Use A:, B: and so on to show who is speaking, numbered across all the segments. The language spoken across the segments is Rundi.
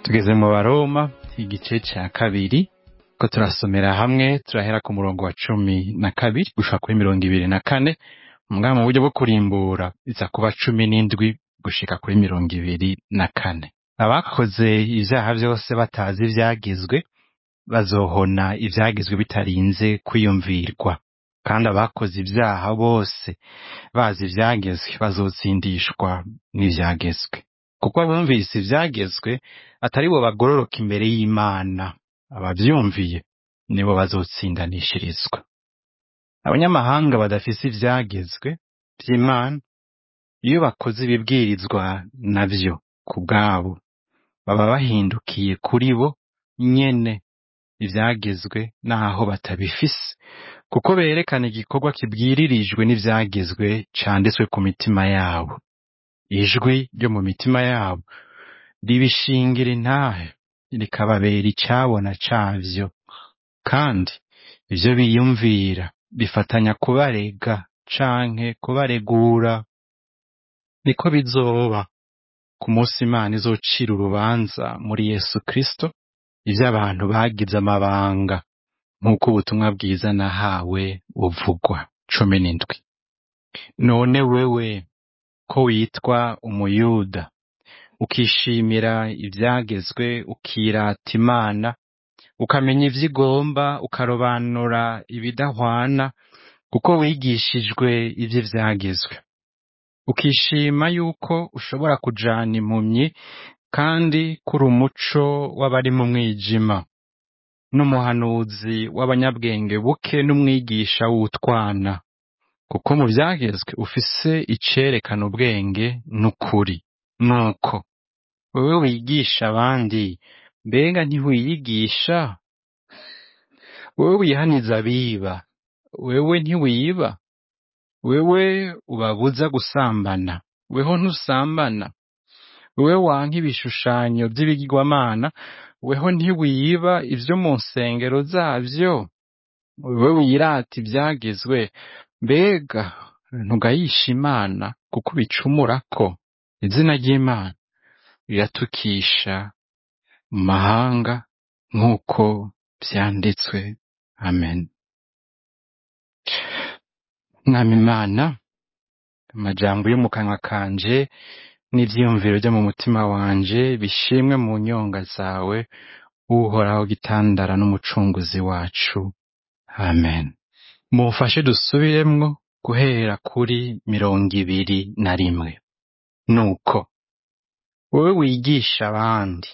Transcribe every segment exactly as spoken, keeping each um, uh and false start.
A: Tugeze mu Baroma igice ca kabiri ko turasomera hamwe turahera ku murongo wa cumi na kabiri gushika kuri mirongo ibiri na kane mugabo mu buryo bwo kurimbura iza kuba cumi n'indwi gushika kuri mirongo ibiri na kane. Abakoze ivyaha vyose batazi ivyagizwe bazohona ivyagizwe bitarinze kwiyumvirwa, kandi abakoze ivyaha bose bazi ivyagezwe bazotsindishwa n'ivyagezwe. Kuko abumvise ivyagezwe atari bo bagororoka imbere y'Imana, abavyumviye nibo bazotsindanishirizwa. Abanyamahanga badafise ivyagezwe vy'Imana, iyo bakoze ibibwirizwa navyo ku bwabo, baba bahindukiye kuri bo nyene ivyagezwe naho batabifise, kuko berekana igikorwa kibwiririjwe n'ivyagezwe canditswe ku mitima yabo. Ijwi ryo mu mitima yabo ribishingira intahe, rikababera icabona cavyo, kandi ivyo biyumvira bifatanya kubarega canke kubaregura. Niko bizoba ku munsi Imana izocira urubanza muri Yesu Kristo ivyo abantu bagize amabanga, nk'uko ubutumwa bwiza nahawe buvugwa. cumi n'indwi. None wewe ko witwa umuyuda, ukishimira ivyagezwe, ukirata Imana, ukamenya ivyo igomba, ukarobanura ibidahwana, kuko wigishijwe ivyo vyagezwe, ukishima yuko ushobora kujana impumyi, kandi kuri umuco w'abari mu mwijima, n'umuhanuzi w'abanyabwenge buke, n'umwigisha w'utwana, kuko mu vyagezwe ufise icerekana ubwenge n'ukuri. Nuko wewe wigisha abandi, mbega ntiwiyigisha? Wewe wihaniza abiba, wewe ntiwiba? Wewe ubabuza gusambana, weho ntusambana? Wewe wanka ibishushanyo vy'ibigirwamana, weho ntiwiba ivyo mu nsengero zavyo? Wewe wirata ivyagezwe, mbega ntugayisha Imana kuko ubicumurako? Izina ry'Imana riratukisha mu mahanga nk'uko vyanditswe. Amen. Mwami Imana, amajambo yo mu kanwa kanje n'ivyiyumviro vyo mu mutima wanje bishimwe mu nyonga zawe, Uhoraho gitandara n'umucunguzi wacu. Amen. Mufashe dusubiremwo guhera kuri mirongo ibiri na rimwe. Nuko wewe wigisha abandi,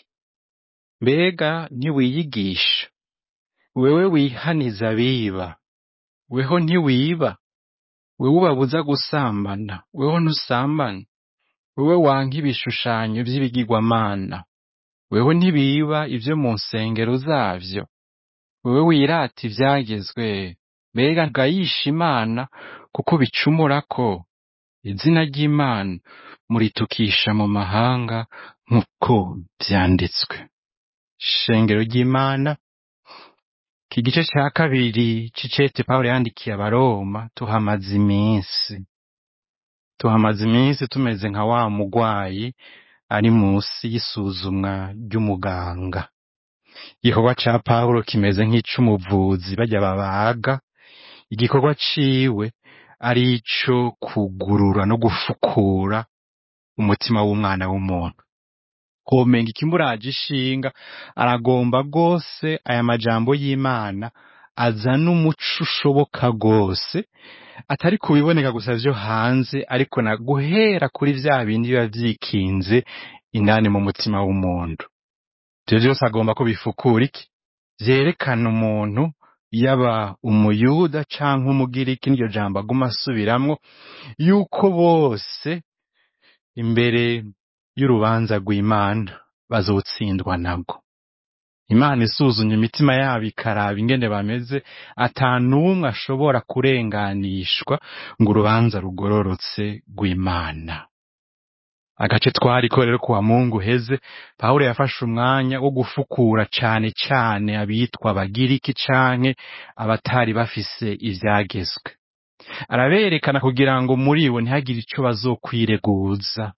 A: mbega ntiwiyigisha? Wewe wihaniza abiba, weho ntiwiba? Wewe ubabuza gusambana, weho ntusambana? Wewe wanka ibishushanyo vy'ibigirwamana, weho ntibiba ivyo mu nsengero zavyo? Wewe wirata ivyagezwe, mbega ntugayisha Imana kuko ubicumurako? Izina ry'Imana muritukisha mu mahanga nk'uko vyanditswe. Shengero ry'Imana, iki gice ca kabiri c'icete Pawulo yandikiye Abaroma, tuhamaze iminsi tuhamaze iminsi tumeze nka wa mugwayi ari musi y'isuzumwa ry'umuganga. Igikorwa ca Pawulo kimeze nk'ic'umuvuzi barya babaga. Igikorwa ciwe ari ico kugurura no gufukura umutima w'umwana w'umuntu. Komenga ikimuraje ishinga, aragomba gose aya majambo y'Imana azana umuco ushoboka gose, atari kubiboneka gusa vyo hanze, ariko na guhera kuri vya bindi biba vyikinze indani mu mutima w'umuntu. Ivyo vyose agomba ko bifukura iki? Vyerekana umuntu, yaba umuyuda canke umugiriki, n'iryo jambo aguma asubiramwo, yuko bose imbere y'urubanza rw'Imana bazotsindwa nabwo. Imana isuzumye imitima yabo ikaraba ingene bameze, ata n'umwe ashobora kurenganishwa ngo urubanza rugororotse rw'Imana. Agace twariko rero kuwa Mungu heze, Pawulo yafashe umwanya wo gufukura cane cane abitwa abagiriki canke abatari bafise ivyagezwe. Araberekana kugira ngo muri bo ntihagire ico bazokwireguza.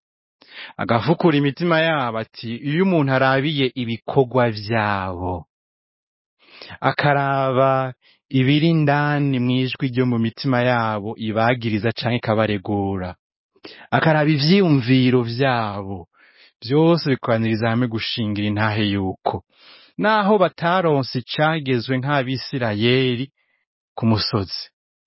A: agafukura imitima yabo ati iyo umuntu arabiye ibikorwa vyabo akaraba ibiri indani mwijwi ryo mu mitima yabo ibagiriza canke ikabaregura akaraba ivyiyumviro vyabo byose bikwaniriza hamwe gushingira intahe yuko naho bataronse icagezwe nk'abisirayeli ku musozi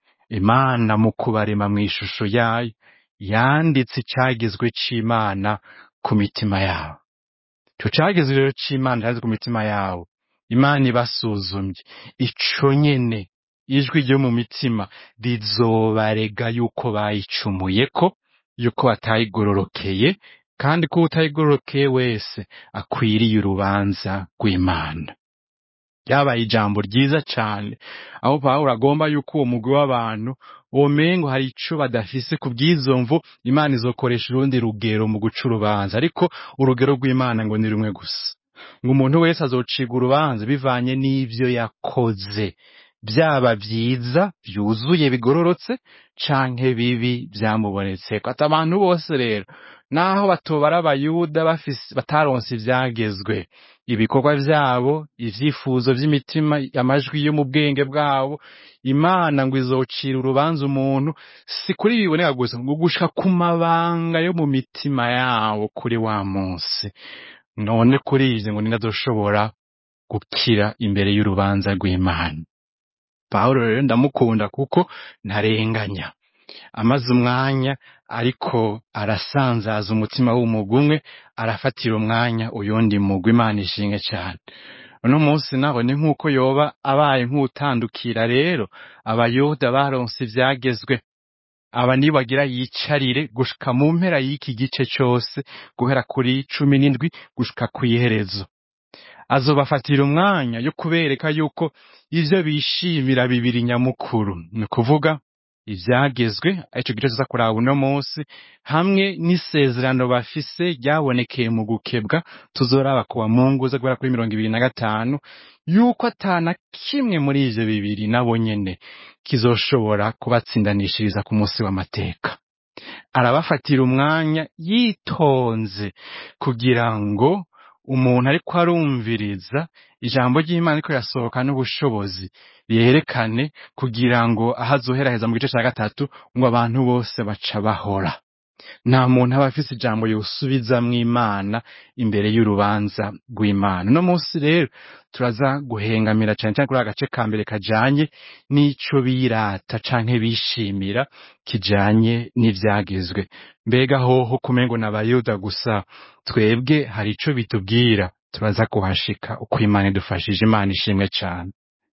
A: Imana mu kubarema mw'ishusho yayo yanditse icagezwe c'Imana ku mitima yabo. Ico cagezwe rero c'Imana yanditse ku mitima yabo Imana ibasuzumye ico nyene ijwi ryo mu mitima rizobarega yuko bayicumuyeko yuko batayigororokeye kandi ko utayigororokeye wese akwiriye urubanza rw'Imana. Yabaye ijambo ryiza cane aho Pawulo agomba yuko uwo mugwi w'abantu womengo hari ico badafise ku bw'izomvu Imana izokoresha urundi rugero mu guca urubanza ariko urugero rw'Imana ngo ni rumwe gusa ngo umuntu wese azociga urubanza bivanye n'ivyo yakoze byaba vyiza vyuzuye bigororotse canke bibi vyamubonetseko ati abantu bose rero naho batobara abayuda bafise bataronse ivyagezwe ibikorwa vyabo ivyifuzo vy'imitima amajwi yo mu bwenge bwabo Imana ngo izocira urubanza umuntu si kuri biboneka gusa ngo gushika ku mabanga yo mu mitima yabo kuri wa munsi none kuri ivyo ngo ninazoshobora gukira imbere y'urubanza rw'Imana. Pawulo rero ndamukunda kuko ntarenganya amaze umwanya ariko arasanzaza umutima w'umugwi umwe arafatira umwanya uyundi mugwi Imana ishinge cane. Uno munsi naho ni nkuko yoba abaye nk'utandukira rero abayuda baronse ivyagezwe aba nibo bagira yicarire gushika mu mpera y'iki gice cose guhera kuri cumi n'indwi gushika kw'iherezo azobafatira umwanya yo kubereka yuko ivyo bishimira bibiri nyamukuru ni kuvuga ivyagezwe ico gice tuza kuraba uno munsi hamwe n'isezerano bafise ryabonekeye mu gukebwa tuzoraba kuwa Mungu zo guhera kuri mirongo ibiri na gatanu yuko atana kimwe muri ivyo bibiri nabo nyene kizoshobora kubatsindanishiriza ku munsi w'amateka. Arabafatira umwanya yitonze kugira ngo umuntu ariko arumviriza ijambo ry'Imana ko yasohoka n'ubushobozi yerekane kugira ngo ahazoheraheza mu gice ca gatatu ngo abantu bose baca bahora. Nta muntu aba afise ijambo yosubizamwo Imana imbere y'urubanza rw'Imana. No munsi rero turaza guhengamira cane cyane kuri agace ka mbere kajanye n'ico birata canke bishimira kijanye n'ivyagezwe. Mbega hoho kumengo n'abayuda gusa twebwe hari ico bitubwira turaza kuhashika uko Imana idufashije. Imana ishimwe cane.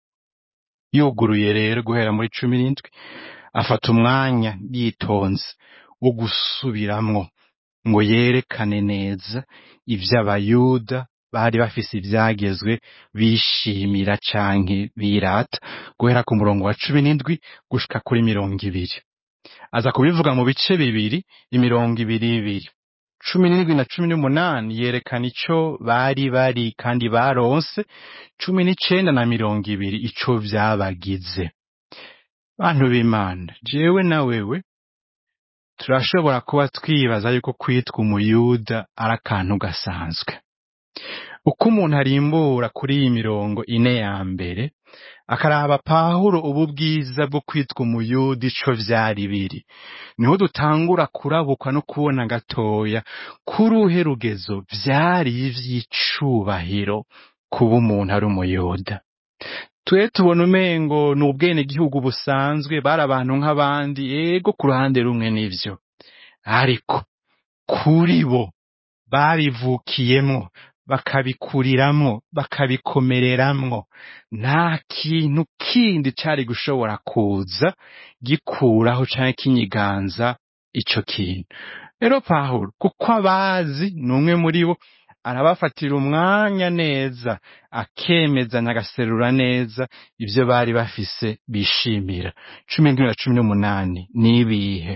A: Yuguruye rero guhera muri cumi n'indwi afata umwanya yitonze wo gusubiramwo ngo yerekane neza ivyo abayuda bari bafise ivyagezwe bishimira canke birata guhera ku murongo wa cumi n'indwi gushika kuri mirongo ibiri. Aza kubivuga mu bice bibiri imirongo ibiri ibiri. Cumi n'indwi na cumi n'umunani yerekana ico bari bari kandi baronse, cumi n'icenda na mirongo ibiri ico vyabagize. Bantu b'Imana, jewe na wewe turashobora kuba twibaza yuko kwitwa umuyuda ari akantu gasanzwe. Uko umuntu arimbura kuri iyi mirongo ine ya mbere akaraba Pawulo ubu bwiza bwo kwitwa umuyuda ico vyari biri, niho dutangura kurabukwa no kubona gatoya kuruhe rugezo vyari ivy'icubahiro kuba umuntu ari umuyuda. Twe tubona umengo ni ubwene gihugu busanzwe bari abantu nk'abandi ego ku ruhande rumwe n'ivyo, ariko kuri bo babivukiyemwo bakabikuriramwo bakabikomereramwo nta kintu kindi cari gushobora kuza gikuraho canke kinyiganza ico kintu. Rero Pawulo kuko abazi n'umwe muri bo arabafatira umwanya neza akemezanya agaserura neza ivyo bari bafise bishimira. cumi n'indwi na cumi n'umunani nibihe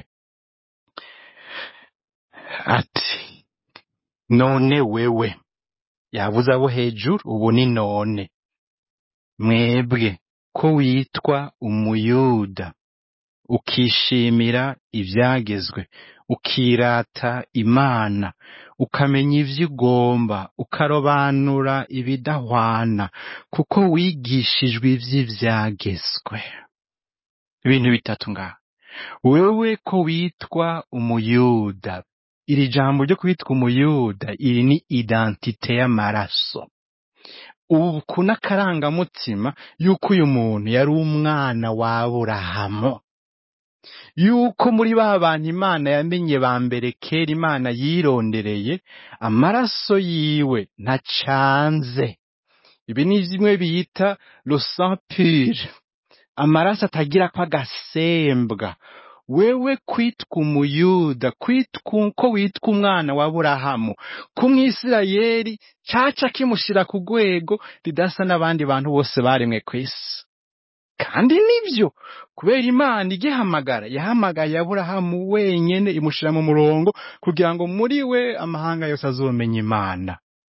A: ati none wewe yavuze abo hejuru ubu ni none mwebwe ko witwa umuyuda ukishimira ivyagezwe, ukirata Imana, ukamenya ivyo ugomba, ukarobanura ibidahwana, kuko wigishijwe ivy'ivyagezwe. Ibintu bitatu ngaha. Wewe ko witwa umuyuda, iri jambo ryo kwitwa umuyuda, iri ni identite y'amaraso. Ubu n'akarangamutima yuko uyu muntu yari umwana wa Aburahamu, yuko muri ba bantu Imana yamenye ba mbere kera Imana yirondereye, amaraso yiwe ntacanze. Ibi ni zimwe bita le sang pur, amaraso atagira ko agasembwa. Wewe kwitwa umuyuda, kwitwa ko witwa umwana wa Aburahamu, kumwisirayeli caca kimushira ku rwego ridasa n'abandi bantu bose baremwe kw'isi. Kandi nivyo, kubera Imana igihamagara yahamagaye Aburahamu wenyene imushira mu murongo kugira ngo muri we amahanga yose azomenya Imana.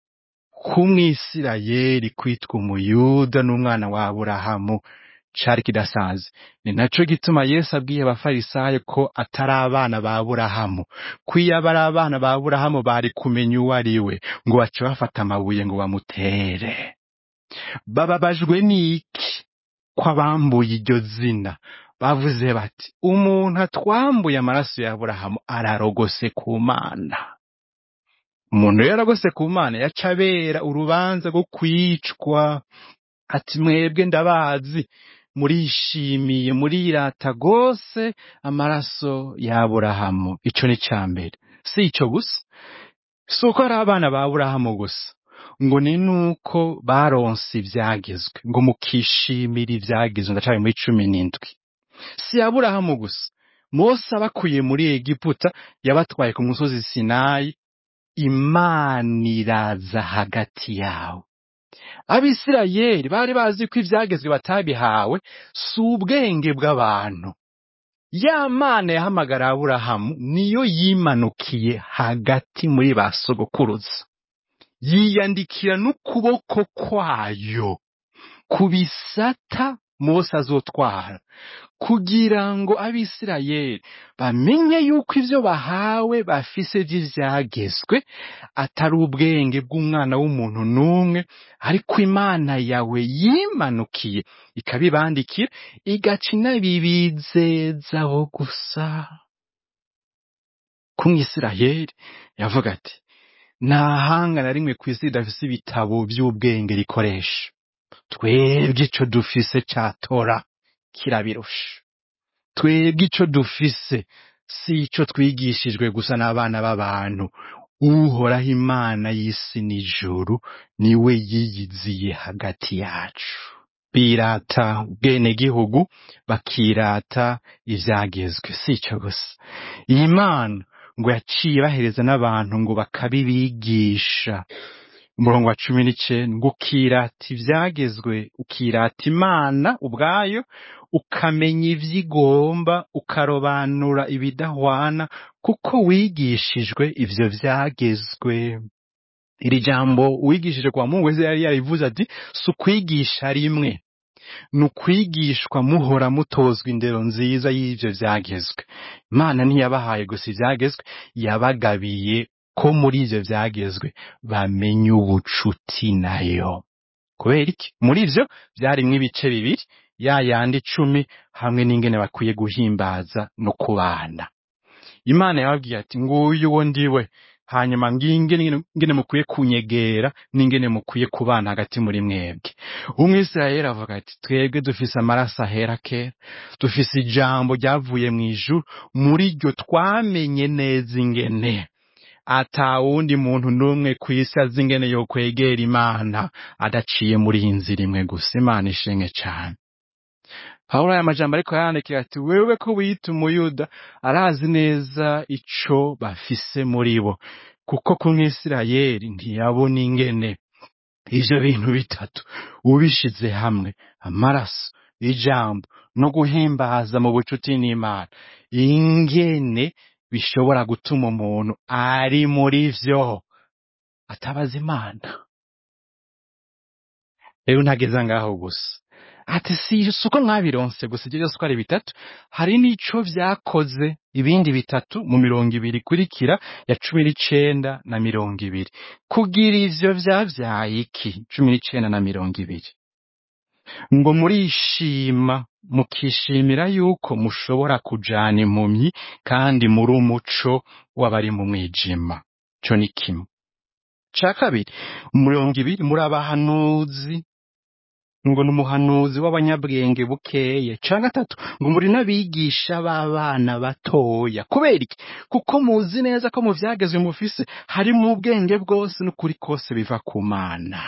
A: Kumwisirayeli kwitwa umuyuda n'umwana wa Aburahamu cari kidasanzwe. Ni naco gituma Yesu abwiye abafarisayo ko atari abana ba Aburahamu, ko iyo bari abana ba Aburahamu bari kumenya uwo ari we, ngo bace bafata amabuye ngo bamutere. Bababajwe n'iki ko abambuye iryo zina? Bavuze bati umuntu atwambuye amaraso ya Aburahamu ararogose ku Mana. Umuntu yaragose ku Mana yaca abera urubanza rwo kwicwa. Ati mwebwe ndabazi, murishimiye murirata gose amaraso ya Aburahamu. Ico ni cambere. Si ico gusa, suko ari abana ba Aburahamu gusa, ngo ni nuko baronse ivyagezwe, ngo mukishimira ivyagezwe. Ndacaye muri cumi n'indwi. Si Aburahamu gusa, Mose abakuye muri Egiputa yabatwaye ku musozi Sinayi, Imana iraza hagati yawo. Abisirayeli bari bazi ko ivyagezwe batabihawe, si ubwenge bw'abantu. Ya Mana yahamagara Aburahamu niyo yimanukiye hagati muri ba sogokuruza, yiyandikira n'ukuboko kwayo ku bisata Mose azotwara, kugira ngo Abisirayeli bamenye yuko ivyo bahawe bafise vy'ivyagezwe atari ubwenge bw'umwana w'umuntu n'umwe, ariko Imana yawe yimanukiye ikabibandikira, igaca inabibizeza bo gusa. Kumwisirayeli yavuga ati nta hanga na rimwe kw'isi ridafise ibitabo vy'ubwenge rikoresha. Twebwe ico dufise ca Tora kirabirusha. Twebwe ico dufise si ico twigishijwe gusa n'abana b'abantu. Uhoraho Imana y'isi n'ijuru niwe yiyiziye hagati yacu. Birata ubwene gihugu, bakirata ivyagezwe. Si ico gusa, iyi Mana ngo yaciye bahereza n'abantu ngo bakabibigisha. Umurongo wa cumi n'icenda, ngo ukirata ivyagezwe, ukirata Imana ubwayo, ukamenya ivyo igomba, ukarobanura ibidahwana, kuko wigishijwe ivyo vyagezwe. Iri jambo wigishije kwa Mungu wese yari yarivuze ati si ukwigisha rimwe, ni ukwigishwa muhora mutozwa indero nziza y'ivyo vyagezwe. Imana ntiyabahaye gusa ivyagezwe, yabagabiye ko muri ivyo vyagezwe bamenye ubucuti nayo. Kubera iki? Muri ivyo vyarimwo ibice bibiri, ya yandi icumi hamwe n'ingene bakwiye guhimbaza no kubana. Imana yababwiye ati nguyu wo ndiwe, hanyuma ngingene ngene mukwiye kunyegera n'ingene mukwiye kubana hagati muri mwebwe. Umwisirayeli avuga ati twebwe dufise amaraso ahera kera, dufise ijambo ryavuye mw'ijuru, muri ryo twamenye neza ingene ata wundi muntu n'umwe kw'isi azi ingene yo kwegera Imana adaciye muri iyi nzira imwe gusa. Imana ishimwe cane. Pawulo aya majambo ariko yandikira ati wewe ko wiyita umuyuda, arazi neza ico bafise muri bo, kuko ku Mwisirayeli ntiyabona ingene ivyo bintu bitatu ubishize hamwe, amaraso, ijambo no guhimbaza mu bucuti n'Imana, ingene bishobora gutuma umuntu ari muri vyo atabaza Imana. Rero ntageza ngaho gusa, ati si uko mwabironse gusa ibyo byose uko ari bitatu, hari n'ico vyakoze ibindi bitatu mu mirongo ibiri ikurikira ya cumi n'icenda na mirongo ibiri. Kugira ivyo vyavyaye iki? Cumi n'icenda na mirongo ibiri ngo murishima mukishimira yuko mushobora kujana impumyi kandi muri umuco w'abari mu mwijima. Co ni kimwe. Ca kabiri, mirongo ibiri muri abahanuzi ngo n'umuhanuzi w'abanyabwenge bukeye. Ca gatatu ngo muri n'abigisha b'abana batoya. Kubera iki? Kuko muzi neza ko mu vyagezwe mufise harimo ubwenge bwose n'ukuri kose biva ku Mana.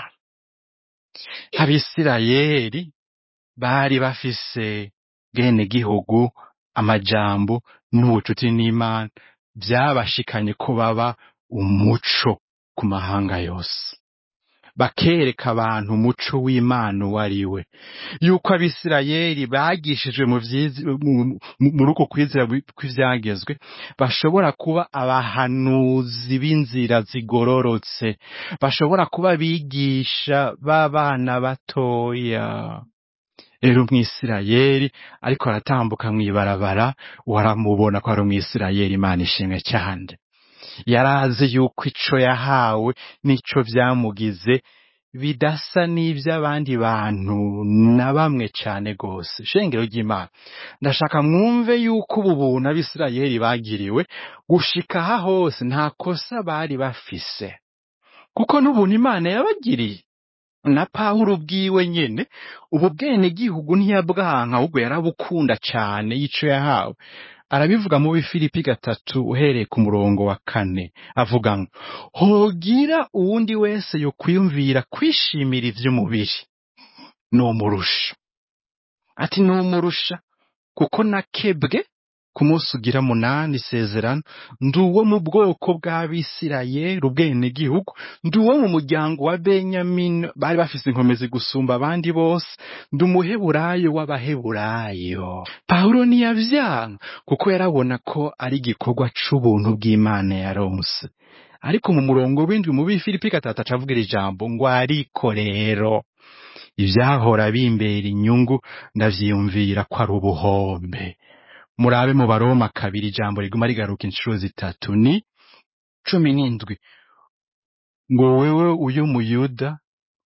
A: Abisirayeli bari bafise bwene gihugu, amajambo n'ubucuti n'Imana vyabashikanye ko baba umuco ku mahanga yose, bakereka abantu umuco w'Imana wariwe, yuko abisirayeli bagishijwe mu vyizi muri uko kwizera kw'ivyagezwe bashobora kuba abahanuzi b'inzira zigororotse, bashobora kuba bigisha b'abana batoya. Rero umwisirayeli ariko aratambuka mw'ibarabara waramubona ko ari umwisirayeli, Imana ishimwe cyane. Yarazi yuko ico yahawe n'ico vyamugize bidasa n'ivy'abandi bantu na bamwe cane gose. Shengero ry'Imana, ndashaka mwumve yuko ubu buntu abisirayeli bagiriwe gushika aha hose nta kosa bari bafise, kuko n'ubuntu Imana yabagiriye. Na Pawulo ubwiwe nyene ubu bwene gihugu ntiyabwanka, ahubwo yarabukunda cane ico yahawe. Arabivuga mu Bifilipi gatatu uhereye ku murongo wa kane, avuga ngo hogira uwundi wese yo kwiyumvira kwishimira ivy'umubiri nomurusha. Ati nomurusha kuko nakebwe ku munsi ugira munani isezerano, ndi uwo mu bwoko bw'Abisirayeli ubwene gihugu, ndi uwo mu muryango wa Benyamini bari bafise inkomezi gusumba abandi bose, ndi umuheburayo w'abaheburayo. Pawulo ntiyavyanka kuko yarabona ko ari igikorwa c'ubuntu bw'Imana yaronse. Ariko mu murongo w'indwi mu Bifilipi gatatu acavugira ijambo ngo ariko rero ivyahora bimbera inyungu ndavyiyumvira ko ari ubuhombe. Murabe mu Baroma kabiri ijambo riguma rigaruka inshuro zitatu ni cumi n'indwi ngo wewe uyu muyuda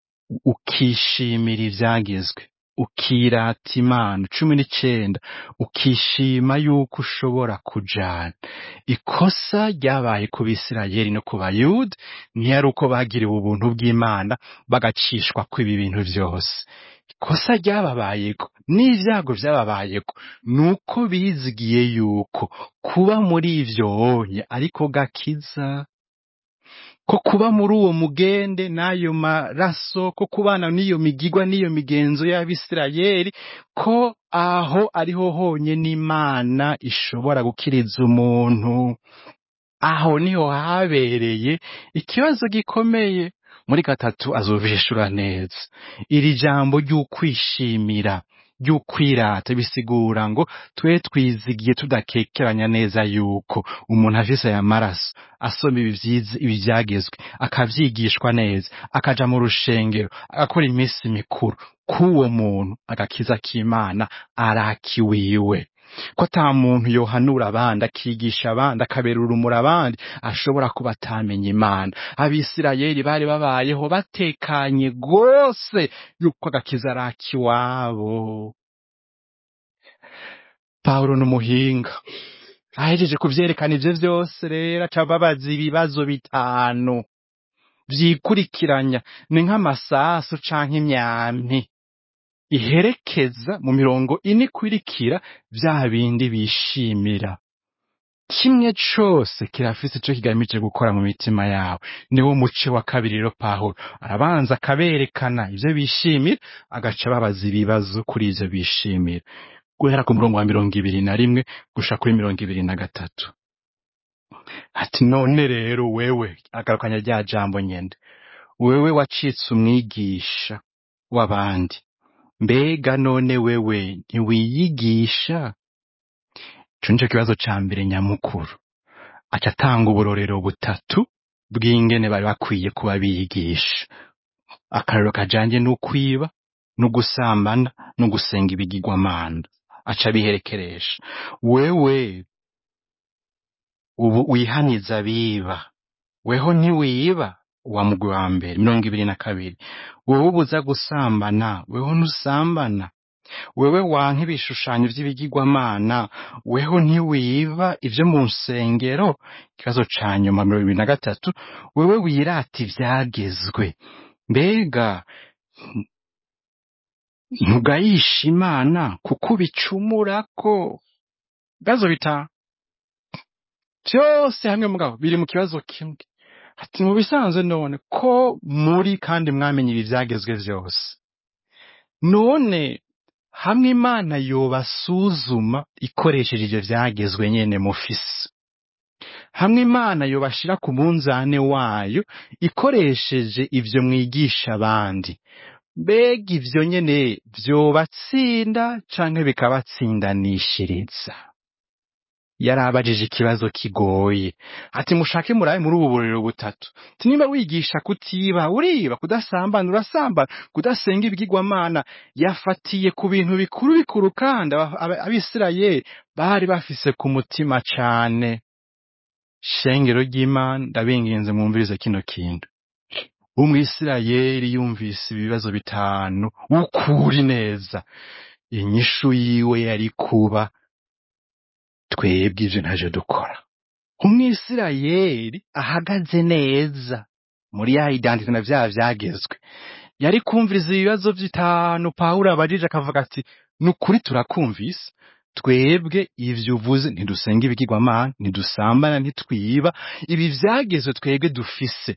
A: ukishimira ivyagezwe ukirata Imana. Cumi n'icenda ukishima yuko ushobora kujana. Ikosa ryabaye ku Bisirayeli no ku Bayuda ntiyari uko bagiriwe ubuntu bw'Imana bagacishwa kw'ibi bintu vyose. Ikosa ryababayeko n'ivyago vyababayeko nuko bizigiye yuko kuba muri ivyo onye ariko gakiza, ko kuba muri uwo mugende n'ayo maraso, ko kubana n'iyo migigwa n'iyo migenzo y'Abisirayeli, ko aho ariho honye n'Imana ishobora gukiriza umuntu. Aho niho habereye ikibazo gikomeye. Muri gatatu azobishura neza. Iri jambo ry'ukwishimira, ry'ukwirata bisigura ngo twe twizigiye tudakekeranya neza yuko umuntu afise aya maraso asoma ibivyiza ibivyagezwe akavyigishwa neza, akaja mu rushengero, agakora iminsi mikuru, k'uwo muntu agakiza k'Imana arakiwiwe. Ko ata muntu yohanura abandi akigisha abandi akabera urumuri abandi ashobora kuba atamenye Imana. Abisirayeli bari babayeho batekanye gose yuko agakiza arakiwabo. Pawulo n'umuhinga ahejeje kuvyerekana ivyo vyose rero acababaza ibibazo bitanu vyikurikiranya, ni nk'amasasu canke imyampi iherekeza mu mirongo ine ikurikira vya bindi bishimira. Kimwe cose kirafise ico kigamije gukora mu mitima yawe. Niwo muce wa kabiri rero Pawulo arabanza akaberekana ivyo bishimira, agaca babaza ibibazo kuri ivyo bishimira, guhera ku murongo wa mirongo ibiri na rimwe gusha kuri mirongo ibiri na gatatu. Ati none rero wewe, agarukanya rya jambo nyende, wewe wacitse umwigisha w'abandi, mbega none wewe ntiwiyigisha? Ico nico kibazo ca mbere nyamukuru. Aca atanga uburorero butatu bw'ingene bari bakwiye kuba biyigisha. Akarorero kajanye n'ukwiba, no gusambana no gusenga ibigirwamana aca biherekeresha. Wewe ubu wihaniza abiba, weho ntiwiba, wa mugwi wa mbere mirongo ibiri na kabiri. Wewe ubuza gusambana, weho ntusambana. Wewe wanka ibishushanyo vy'ibigirwamana, weho ntiwiba ivyo mu nsengero. Ikibazo ca nyuma mirongo ibiri na gatatu, wewe wirata ivyagezwe, mbega ntugayisha Imana kuko ubicumurako. Gazo bita vyose hamwe mugabo biri mu kibazo kimwe. Ati mu bisanzwe none ko muri kandi mwamenye ibi vyagezwe vyose, none hamwe Imana yobasuzuma ikoresheje ivyo vyagezwe nyene mufise, hamwe Imana yobashira ku munzane wayo ikoresheje ivyo mwigisha abandi, mbega ivyo nyene vyobatsinda canke bikabatsindanishiriza? Yarabajije ikibazo kigoye. Ati mushake murabe muri ubu burero butatu, ati niba wigisha kutiba uriba, kudasambana urasambana, kudasenga ibigirwamana. Yafatiye ku bintu bikuru bikuru kandi Abisirayeli bari bafise ku mutima cane. Shengero ry'Imana, ndabinginze mwumvirize kino kintu. Umwisirayeli yumvise ibibazo bitanu ukuri neza, inyishu yiwe yari kuba twebwe ivyo ntaje dukora. Umwisirayeli ahagaze neza muri ya identite na vya vyagezwe, yari kumviriza ibibazo bitanu Pawulo abajije, akavuga ati nukuri turakumvise, twebwe ivyo uvuze, ntidusenga ibigirwamana, ntidusambana, ntitwiba, ibi vyagezwe twebwe dufise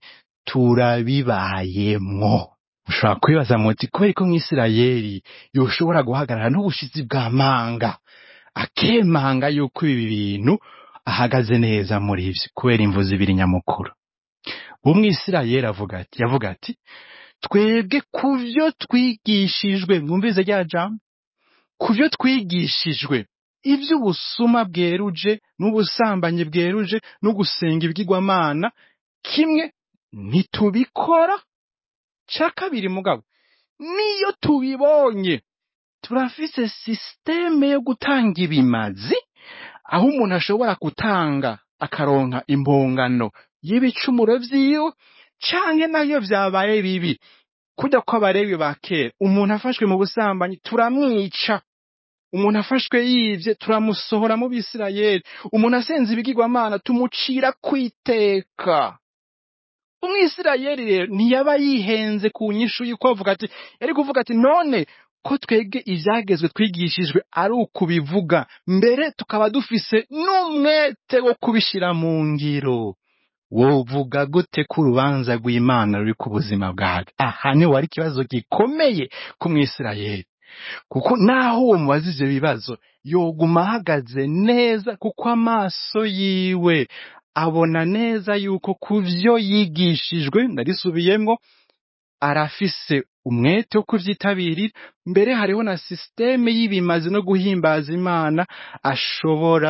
A: turabibayemwo. Ushobora kwibaza muti kubera ko mw'Isirayeli yoshobora guhagarara n'ubushizi bwa manga akemanga yuko ibi bintu ahagaze neza muri ivyo, kubera imvo zibiri nyamukuru. Umwisirayeli avuga ati yavuga ati twebwe kuvyo twigishijwe, mwumvize rya jambo, kuvyo twigishijwe ivy'ubusuma bweruje n'ubusambanyi bweruje no gusenga ibigirwamana kimwe ntitubikora. Ca kabiri mugabo, niyo tubibonye turafise systeme yo gutanga ibimazi, aho umuntu ashobora gutanga akaronka impongano y'ibicumuro vyiwe, canke nayo vyabaye bibi kujya ko abarebi ba kera, umuntu afashwe mu busambanyi turamwica, umuntu afashwe yivye turamusohora mu Bisirayeli, umuntu asenze ibigirwamana tumucira kwiteka. Umwisirayeli rero ntiyaba yihenze ku nyishu yuko avuga ati, yari kuvuga ati none ko twebwe ivyagezwe twigishijwe ari ukubivuga, mbere tukaba dufise n'umwete wo kubishira mu ngiro, wovuga gute ko urubanza rw'Imana ruri ku buzima bwawe? Aha ni wari ikibazo gikomeye ku Mwisirayeli, kuko naho uwo mubaza ivyo bibazo yoguma ahagaze neza, kuko amaso yiwe abona neza yuko kuvyo yigishijwe, ndarisubiyemwo, arafise umwete wo kuvyitabirira, mbere hariho na systeme y'ibimazi no guhimbaza Imana ashobora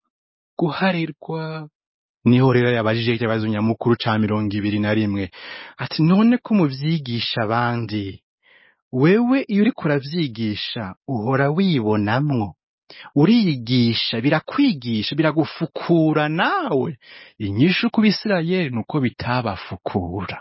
A: guharirwa. Niho rero yabajije ikibazo nyamukuru ca mirongo ibiri na rimwe, ati none ko muvyigisha abandi, wewe iyo uriko uravyigisha uhora wibonamwo, uriyigisha, birakwigisha, biragufukura nawe? Inyishu ku Bisirayeli nuko bitabafukura.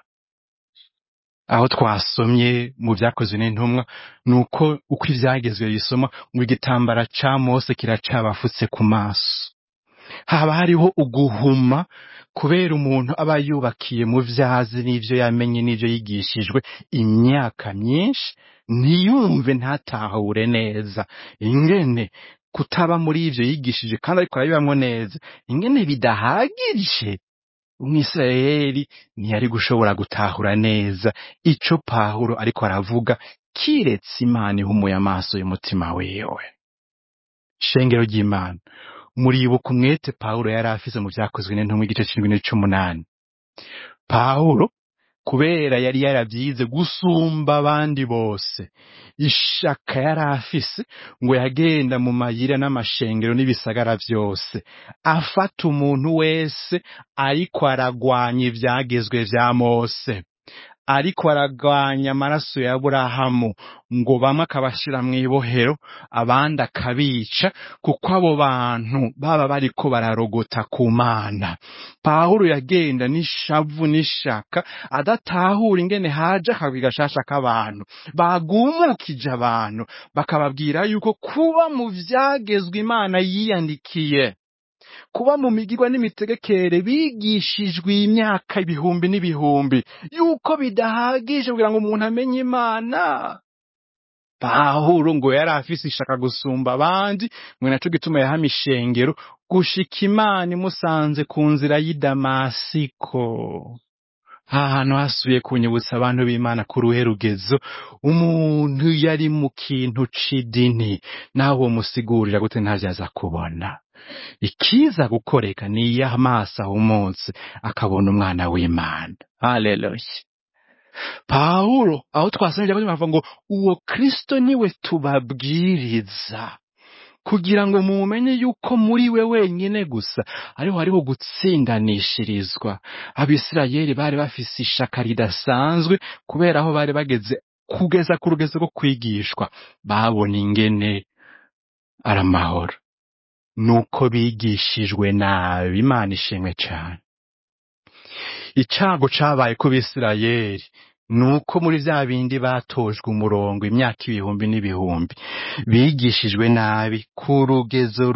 A: Aho twasomye mu Vyakozwe n'Intumwa nuko uko ivyagezwe bisoma mu igitambara ca Mose kiracabafutse ku maso, haba hariho uguhuma, kubera umuntu aba yubakiye mu vyazi n'ivyo yamenye n'ivyo yigishijwe imyaka myinshi, ntiyumve ntatahure neza ingene kutaba muri ivyo yigishije kandi ariko arabibamwo neza, ingene bidahagije. Umwisirayeli ntiyari gushobora gutahura neza ico Pawulo ariko aravuga, kiretse Imana ihumuye amaso y'umutima wiwe. Shengero ry'Imana, muribuka umwete Pawulo yari afise mu Vyakozwe n'Intumwa igice c'indwi n'ic'umunani. Pawulo kubera yari yaravyize gusumba abandi bose, ishaka yari afise ngo yagenda mu mayira n'amashengero n'ibisagara vyose, afata umuntu wese ariko aragwanya ivyagezwe vya Mose, ariko aragwanya amaraso ya Aburahamu ngo bamwe akabashira mw'ibohero abandi akabica, kuko abo bantu baba bariko bararogota ku Mana. Pawulo yagenda n'ishavu n'ishaka adatahura ingene haje akagwi gashasha k'abantu bagumukije abantu, bakababwira yuko kuba mu vyagezwe Imana yiyandikiye, kuba mu migirwa n'imitegekere bigishijwe imyaka ibihumbi n'ibihumbi, yuko bidahagije kugira ngo umuntu amenye Imana. Pawulo ngo yari afise ishaka gusumba abandi, mwe naco gituma yahama ishengero gushika Imana imusanze ku nzira y'i Damasiko. Ahantu hasubiye kunyibutsa abantu b'Imana ku ruhe rugezo umuntu yari mu kintu c'idini, nawe uwo musigurira gute ntavyaza kubona. Ikiza gukoreka ni iyo amaso ahumutse akabona umwana w'Imana. Haleluya. Pawulo aho twasanje bavuga ngo uwo Kristo niwe tubabwiriza, kugira ngo mumenye yuko muri we wenyine gusa ariho hariho gutsindanishirizwa. Abisirayeli bari bafise ishaka ridasanzwe kubera aho bari bageze kugeza ku rugezo rwo kwigishwa, babona ingene ari amahoro. Nuko bigishijwe nabi. Imana ishimwe cane. Icago cabaye ku Bisirayeli nuko muri vya bindi batojwe umurongo imyaka ibihumbi n'ibihumbi, bigishijwe nabi ku rugezo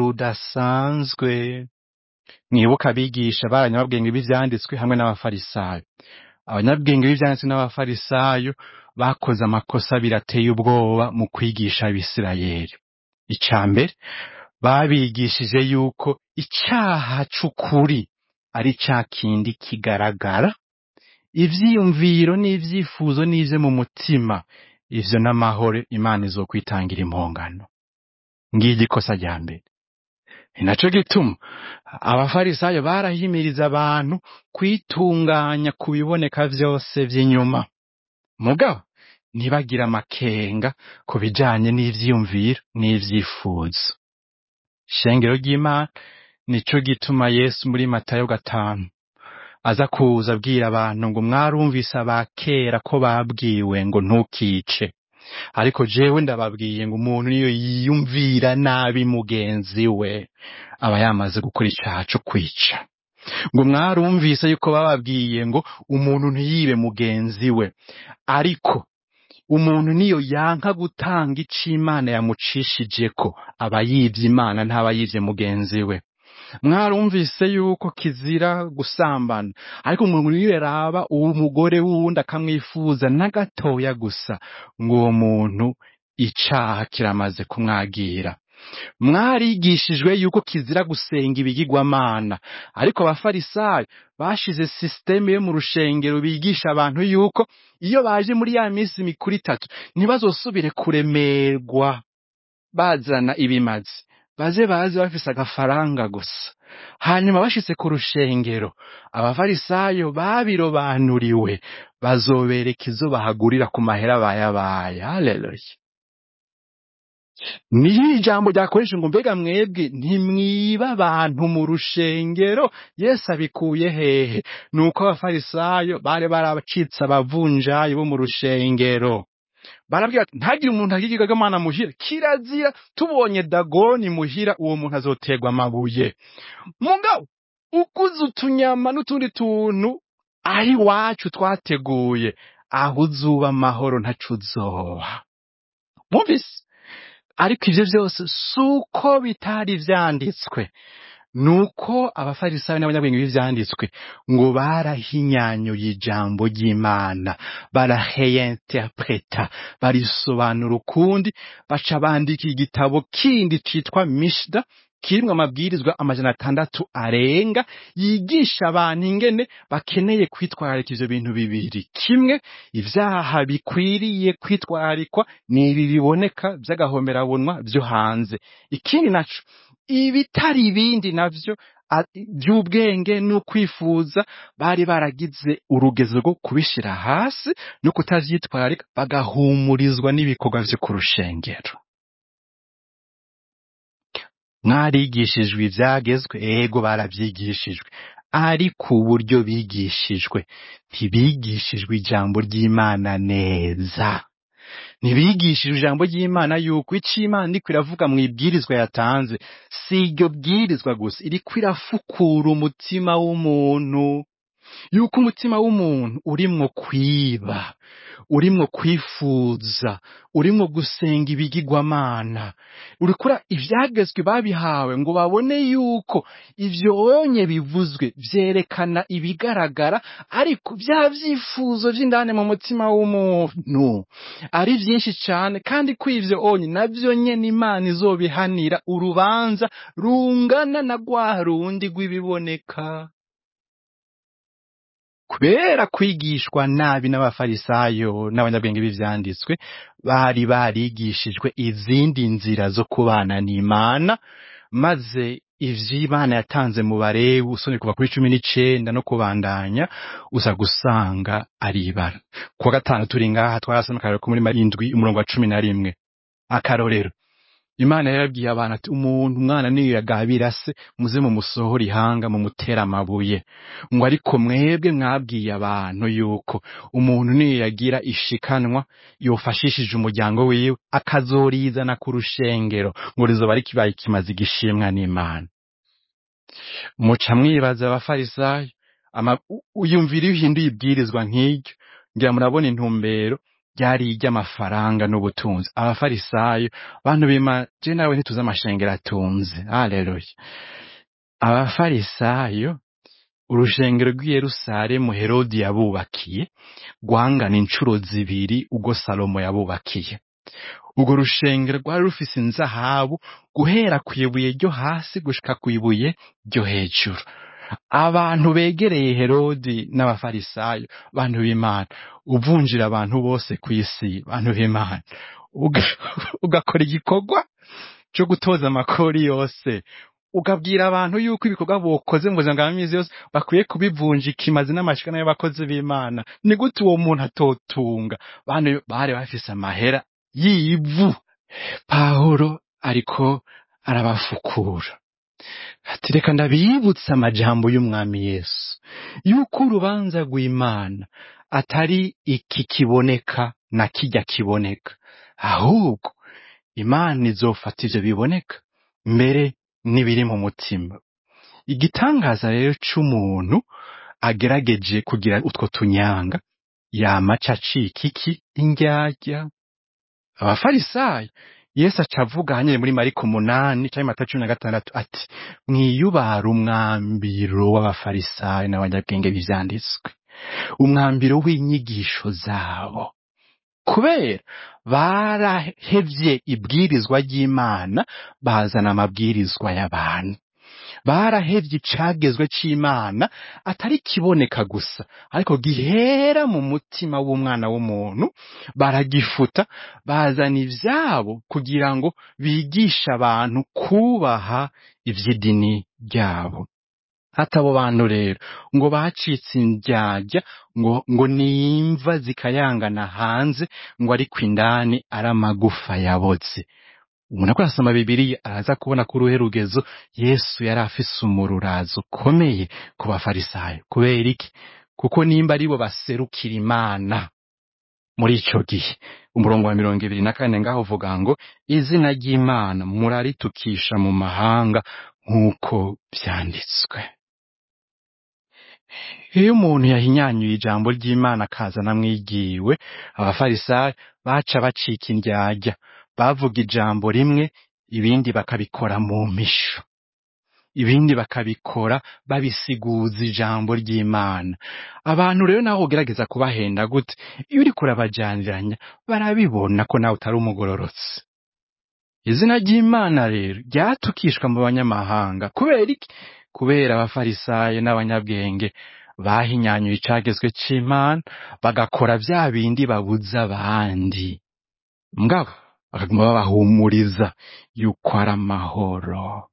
A: rudasanzwe. Mwibuka abigisha baranyabwenge b'ivyanditswe hamwe n'abafarisayo. Abanyabwenge b'ivyanditswe n'abafarisayo bakoze amakosa birateye ubwoba mu kwigisha Abisirayeli. Icambere, babigishije yuko icaha c'ukuri ari ca kindi kigaragara, ivyiyumviro n'ivyifuzo n'ivyo mu mutima, ivyo n'amahoro Imana izokwitangira impongano. Ngiryo ikosa rya mbere. Ni naco gituma abafarisayo barahimiriza abantu kwitunganya ku biboneka vyose vy'inyuma, mugabo ntibagira amakenga ku bijanye n'ivyiyumviro n'ivyifuzo. Shengero ry'Imana, nico gituma Yesu muri Matayo gatanu aza kuza abwira abantu ngo mwarumvise abakera ko babwiwe ngo ntukice, ariko jewe ndababwiye ngo umuntu niyo yiyumvira nabi mugenzi we aba yamaze gukora icaha co kwica. Ngo mwarumvise yuko bababwiye ngo umuntu ntiyibe mugenzi we, ariko umuntu niyo yanka gutanga ico Imana yamucishijeko aba yivye Imana, ntaba yivye mugenzi we. Mwarumvise yuko kizira gusambana, ariko umuntu niyo raba uwo mugore wundi akamwifuza n'agatoya gusa, ngo uwo muntu icaha kiramaze kumwagira. Mwarigishijwe yuko kizira gusenga ibigirwamana, ariko abafarisayo bashize systeme yo mu rushengero bigisha abantu yuko iyo baje muri ya minsi mikuru itatu ntibazosubire kuremerwa bazana ibimazi, baze baze bafise agafaranga gusa. Hanyuma bashitse ku rushengero, abafarisayo babirobanuriwe bazobereka izo bahagurira ku mahera bayabaye. Haleluya. Ni ijambo ryakoresha ngo mbega mwebwe ntimwiba abantu mu rushengero. Yesu abikuye hehe? Nuko abafarisayo bari barabacitse abavunjayi bo mu rushengero. Barabwira ati ntagire umuntu akigirwamana muhira, kirazira tubonye dagoni muhira uwo muntu azoterwa amabuye. Mugabo ukuze utunyama n'utundi tuntu aho iwacu twateguye, aho uzuba amahoro ntaco uzoba. Mwumvise? Ariko ivyo vyose suko bitari vyanditswe. Nuko abafarisayo n'abanyabwenge b'ivyanditswe ngo barahinyanyuye ijambo ry'Imana, baraheinterpreta, barisobanura ukundi, baca bandika igitabo kindi citwa Mishda, kirimwo amabwirizwa amajana atandatu arenga, yigisha abantu ingene bakeneye kwitwararika ivyo bintu bibiri. Kimwe, ivyaha bikwiriye kwitwararikwa ni ibi biboneka vy'agahomerabunwa vyo hanze. Ikindi naco, ibitari ibindi navyo vy'ubwenge n'ukwifuza bari baragize urugezo rwo kubishira hasi no kutavyitwararika, bagahumurizwa n'ibikorwa vyo ku rushengero. Mwarigishijwe ivyagezwe, ego baravyigishijwe, ariko uburyo bigishijwe ntibigishijwe ijambo ry'Imana neza. Ntibigishijwe ijambo ry'Imana yuko ico Imana iriko iravuga mu ibwirizwa yatanze si iryo bwirizwa gusa, iriko irafukura umutima w'umuntu, yuko umutima w'umuntu urimwo kwiba, urimwo kwifuza, urimwo gusenga ibigirwamana. Urikura ivyagezwe babihawe ngo babone yuko ivyo onye bivuzwe vyerekana ibigaragara, ariko vya vyifuzo vy'indani mu mutima w'umuntu ari vyinshi cane, kandi ko ivyo onye navyo nyene Imana izobihanira urubanza rungana na rwa rundi rw'ibiboneka. Kubera kwigishwa nabi n'abafarisayo n'abanyabwenge b'ivyanditswe, bari barigishijwe izindi nzira zo kubana n'Imana, maze ivy'Imana yatanze mu Balewi usomye kuva kuri cumi n'icenda no kubandanya uza gusanga ari ibara. Kuwa gatanu turi ngaha twarasoma akarorero ko muri marindwi umurongo wa cumi na rimwe. Akarorero, Imana yarabwiye abantu ati umuntu umwana niyo yagabira se muze mu musohora ihanga mu mutera amabuye, ngo ariko mwebwe mwabwiye abantu yuko umuntu niyo yagira ishikanwa yofashishije umuryango wiwe akazorizana ku rushengero ngo rizoba ari kibaye kimaze igishimwa n'Imana. Muca mwibaza abafarisayo, uyumvira iyo uhinduye ibwirizwa nk'iryo, ngira murabona intumbero ryari iry'amafaranga n'ubutunzi. Abafarisayo bantu b'Imana, je nawe ntituzi amashengero atunze. Haleluya. Abafarisayo urushengero rw'i Yerusalemu Herodi yabubakiye rwangana incuro zibiri ubwo Salomo yabubakiye. Urwo rushengero rwari rufise inzahabu guhera kw'ibuye ryo hasi gushika kw'ibuye ryo hejuru. Abantu begereye Herodi n'abafarisayo, bantu b'Imana, uvunjira abantu bose kw'isi, bantu b'Imana, ugakora igikorwa cyo gutoza amakori yose, ugabwira abantu yuko ibikorwa bokoze ngo zanga amamizi yose bakwiye kubivunja ikimazi n'amashikana y'abakozi b'Imana. Ni gute uwo muntu atotunga? Bantu bari bafise amahera y'ivu. Pawulo ariko arabafukura ati reka ndabibutsa amajambo y'umwami Yesu yuko urubanza rw'Imana atari iki kiboneka na kijya kiboneka, ahubwo Imana izofata ivyo biboneka mbere n'ibiri mu mutima. Igitangaza rero c'umuntu agerageje kugira utwo tunyanga yamaca acika iki indyarya. Abafarisayo Yesu acavuga hanyere muri Mariko umunani canke Matayo cumi na gatandatu ati mwiyubara umwambiro w'abafarisayo n'abanyabwenge b'ivyanditswe, umwambiro w'inyigisho zabo, kubera barahevye ibwirizwa ry'Imana bazana amabwirizwa y'abantu. Barahevye icagezwe c'Imana atari kiboneka gusa, ariko gihera mu mutima w'umwana w'umuntu, baragifuta bazana ivyabo kugira ngo bigishe abantu kubaha ivy'idini ryabo. Hata abo bantu rero ngo bacitse indyarya, ngo ngo nimva zikayangana hanze, ngo ariko indani ari amagufa yaboze. Umuntu ako asoma Bibiliya araza kubona ko uruhe rugezo Yesu yari afise umururazo ukomeye ku bafarisayo. Kubera iki? Kuko nimba aribo baserukira Imana muri ico gihe. Umurongo wa mirongo ibiri na kane ngaho uvuga ngo izina ry'Imana muraritukisha mu mahanga nk'uko vyanditswe. Iyo umuntu yahinyanyuye ijambo ry'Imana akazana mwigiwe, abafarisayo baca bacika indyarya, bavuga ijambo rimwe ibindi bakabikora mu misho, ibindi bakabikora babisiguza ijambo ry'Imana. Abantu rero naho ugerageza kubahenda gute, iyo uriko urabajaniranya barabibona ko nawe utari umugororotsi. Izina ry'Imana rero ryatukishwa mu banyamahanga. Kubera iki? Kubera abafarisayo n'abanyabwenge bahinyanyuye icagezwe c'Imana bagakora vya bindi babuza abandi, mugabo bakaguma babahumuriza yuko ari amahoro.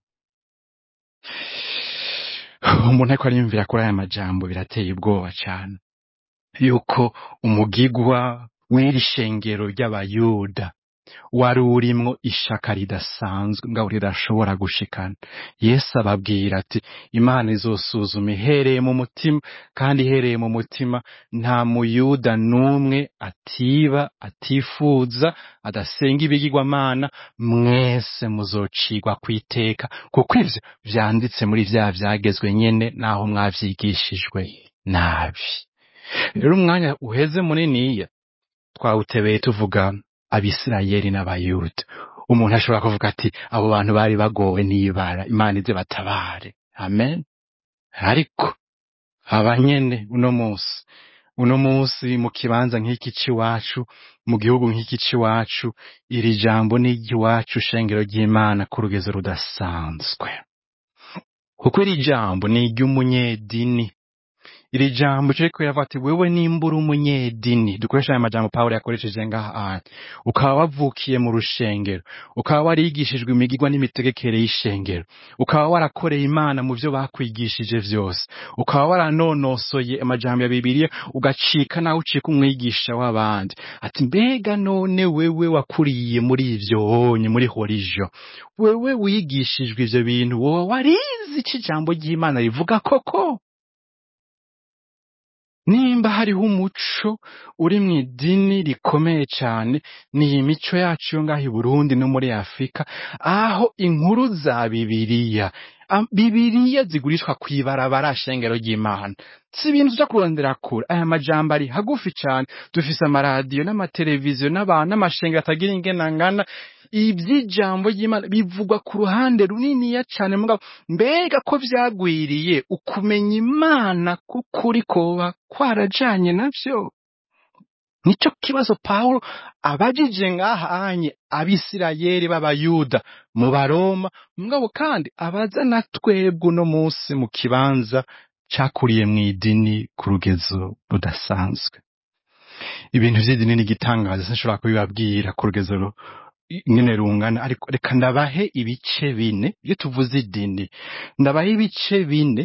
A: Umuntu ariko ariyumvira kuri aya majambo birateye ubwoba cane, yuko umugigwa w'iri shengero ry'Abayuda wari urimwo ishaka ridasanzwe ngabo ridashobora gushikana. Yesu ababwira ati Imana izosuzuma ihereye mu mutima, kandi ihereye mu mutima nta muyuda n'umwe atiba, atifuza, adasenga ibigirwamana, mwese muzocigwa kwiteka, kuko ivyo vyanditse muri vya vyagezwe nyene naho mwavyigishijwe nabi. Rero umwanya uheze muniniya twawutebeye tuvuga Abisirayeli n'Abayuda. Umuntu ashobora kuvuga ati abo bantu bari bagowe n'ibara, Imana ize batabare. Amen. Ariko abanyene uno munsi uno munsi mu kibanza nk'iki ciwacu, mu gihugu nk'iki ciwacu, iri jambo ni iry'iwacu, shengero ry'Imana ku rugezo rudasanzwe. Kuko iri jambo ni iry'umunyedini. Iri jambo cyo yavuga ati wewe nimbura umunyedini, dukoresha aya majambo Paulo yakoresheje ngaha, ukaba wavukiye mu rushengero, ukaba warigishijwe imigirwa n'imitegekere y'ishengero, ukaba warakoreye Imana mu byo bakwigishije vyose, ukaba waranonosoye amajambo ya Bibiliya, ugacika nawe ucika umwigisha w'abandi. Ati mbega none wewe wakuriye muri ivyo honye, muri horizon, wewe wigishijwe ivyo bintu, wowe warizi iki jambo ry'Imana rivuga koko? Nimba hariho umuco uri mu idini rikomeye cyane, ni iyi mico yacu yo ngaho i Burundi no muri Afrika, aho inkuru za Bibiliya Bibiliya zigurishwa kwibarabara, shengero ry'Imana. Si ibintu byo kurondera kure, aya majambo ari hagufi cyane. Dufise amaradiyo n'amateleviziyo n'abantu n'amashengero atagira ingena ngana, iby'ijambo ry'Imana bivugwa ku ruhande runiniya cyane. Mugabo mbega ko vyagwiriye ukumenya Imana kukuri koba kwarajanye navyo. Nico kibazo Paulo abajije ngahanye Abisirayeli b'Abayuda mu Baroma, mugabo kandi abaza na twebwe no munsi mu kibanza cakuriye mu idini ku rugezo rudasanzwe. Ibintu vy'idini ni gitangaza, sinshobora kubibabwira ku rugezo nyene rungana, ariko reka ndabahe ibice bine. Iyo tuvuze idini, ndabahe ibice bine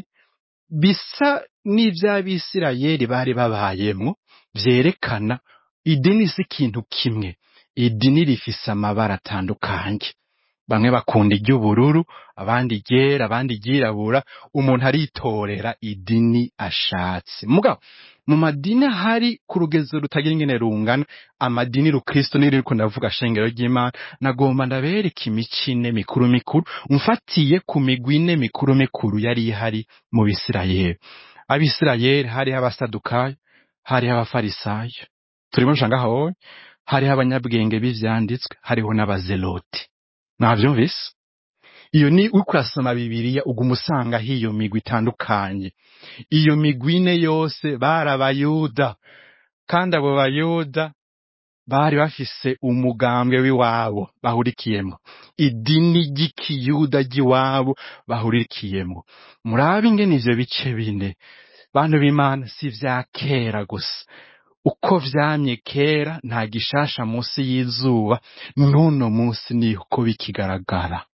A: bisa n'ivy'Abisirayeli bari babayemwo, vyerekana idini si ikintu kimwe. Idini rifise amabara atandukanye. Bamwe bakunda iry'ubururu, abandi iryera, abandi iryirabura. Umuntu aritorera idini ashatse. Mugabo mu madini hari ku rugezo rutagira ingene rungana, amadini rukristo niri riko ndavuga shengero ry'Imana, nagomba ndabereka imico ine mikuru mikuru mfatiye ku migwi ine mikuru mikuru yari ihari mu Bisirayeli. Abisirayeli hari abasadukayo, hari abafarisayo, turimo shangaho, hari abanyabwenge b'ivyanditswe, hariho n'abazeloti. Navyumvise? Iyo ni ukurasoma Bibiliya ugumusanga hiyo migwi itandukanye. Iyo migwi ine yose bari Abayuda, kandi abo Bayuda bari bafise umugambwe w'iwabo bahurikiyemo, idini ry'ikiyuda ry'iwabo bahurikiyemo. Murabe ingene ivyo bice bine, bantu b'Imana, si vya kera gusa. Uko vyamye kera nta gishasha munsi y'izuba, n'uno munsi niko bikigaragara.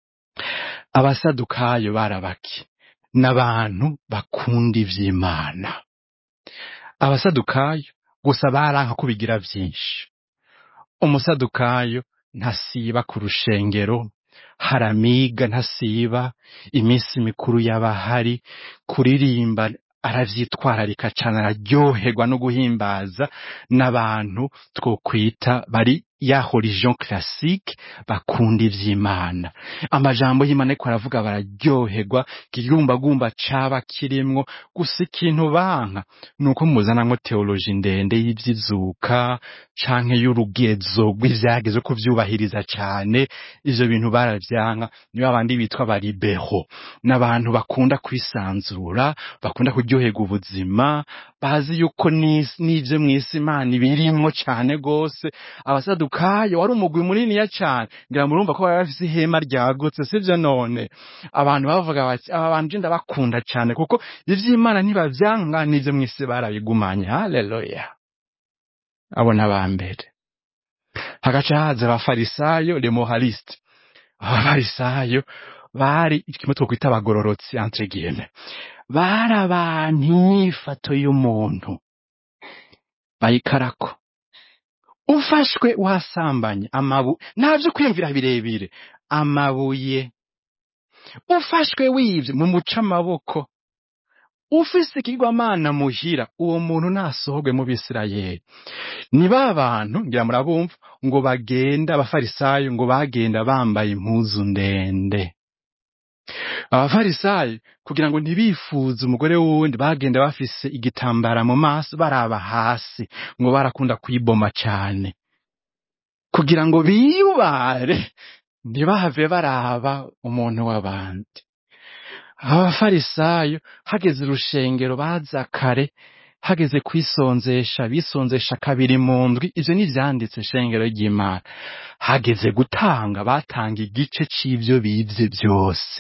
A: Abasadukayo barabaki n'abantu bakunda ivy'Imana. Abasadukayo gusa baranka kubigira vyinshi. Umusadukayo ntasiba ku rushengero, haramiga ntasiba, iminsi mikuru y'abahari, kuririmba aravyitwararika cane, araryoherwa no guhimbaza n'abantu twokwita bari ya horizon classique, bakunda ivy'Imana. Amajambo y'Imana ariko aravuga bararyoherwa, kigumbagumba caba kirimwo. Gusa ikintu banka nuko muzanamwo theology ndende y'ivyizuka canke y'urugezo rw'ivyagezwe ko vyubahiriza cane. Ivyo bintu baravyanka. Niyo abandi bitwa baribeho, n'abantu bakunda kwisanzura, bakunda kuryoherwa ubuzima, bazi yuko n'ivyo mw'isi Imana ibirimwo cane gose. Abasadukayo wari umugwi muniniya cane, ngira murumva ko bari bafise ihema ryagutse, sivyo? None abantu bavuga bati aba bantu je ndabakunda cane kuko ivy'Imana ntibavyanka, n'ivyo mw'isi barabigumanye. Haleluya. Abo n'abambere. Hagaca haza abafarisayo, les moralistes. Abafarisayo bari ikimwe twokwita abagororotsi entre guillemets, bari abantu inyifato y'umuntu bayikarako. ufashwe wasambanye amabu ntavyo kwiyumvira birebire amabuye ufashwe wivye mu muca amaboko ufise ikigwamana muhira uwo muntu nasohogwe mu Bisirayeli ni ba bantu ngira murabumva ngo bagenda abafarisayo ngo bagenda bambaye impuzu ndende abafarisayo kugira ngo ntibifuze umugore wundi bagenda bafise igitambara mu maso baraba hasi ngo barakunda kwiboma cane kugira ngo biyubare ntibahave baraba umuntu w'abandi abafarisayo hageze urushengero baza kare hageze kwisonzesha bisonzesha kabiri mu ndwi ivyo n'ivyanditse shengero ry'Imana hageze gutanga batanga igice c'ivyo bivye byose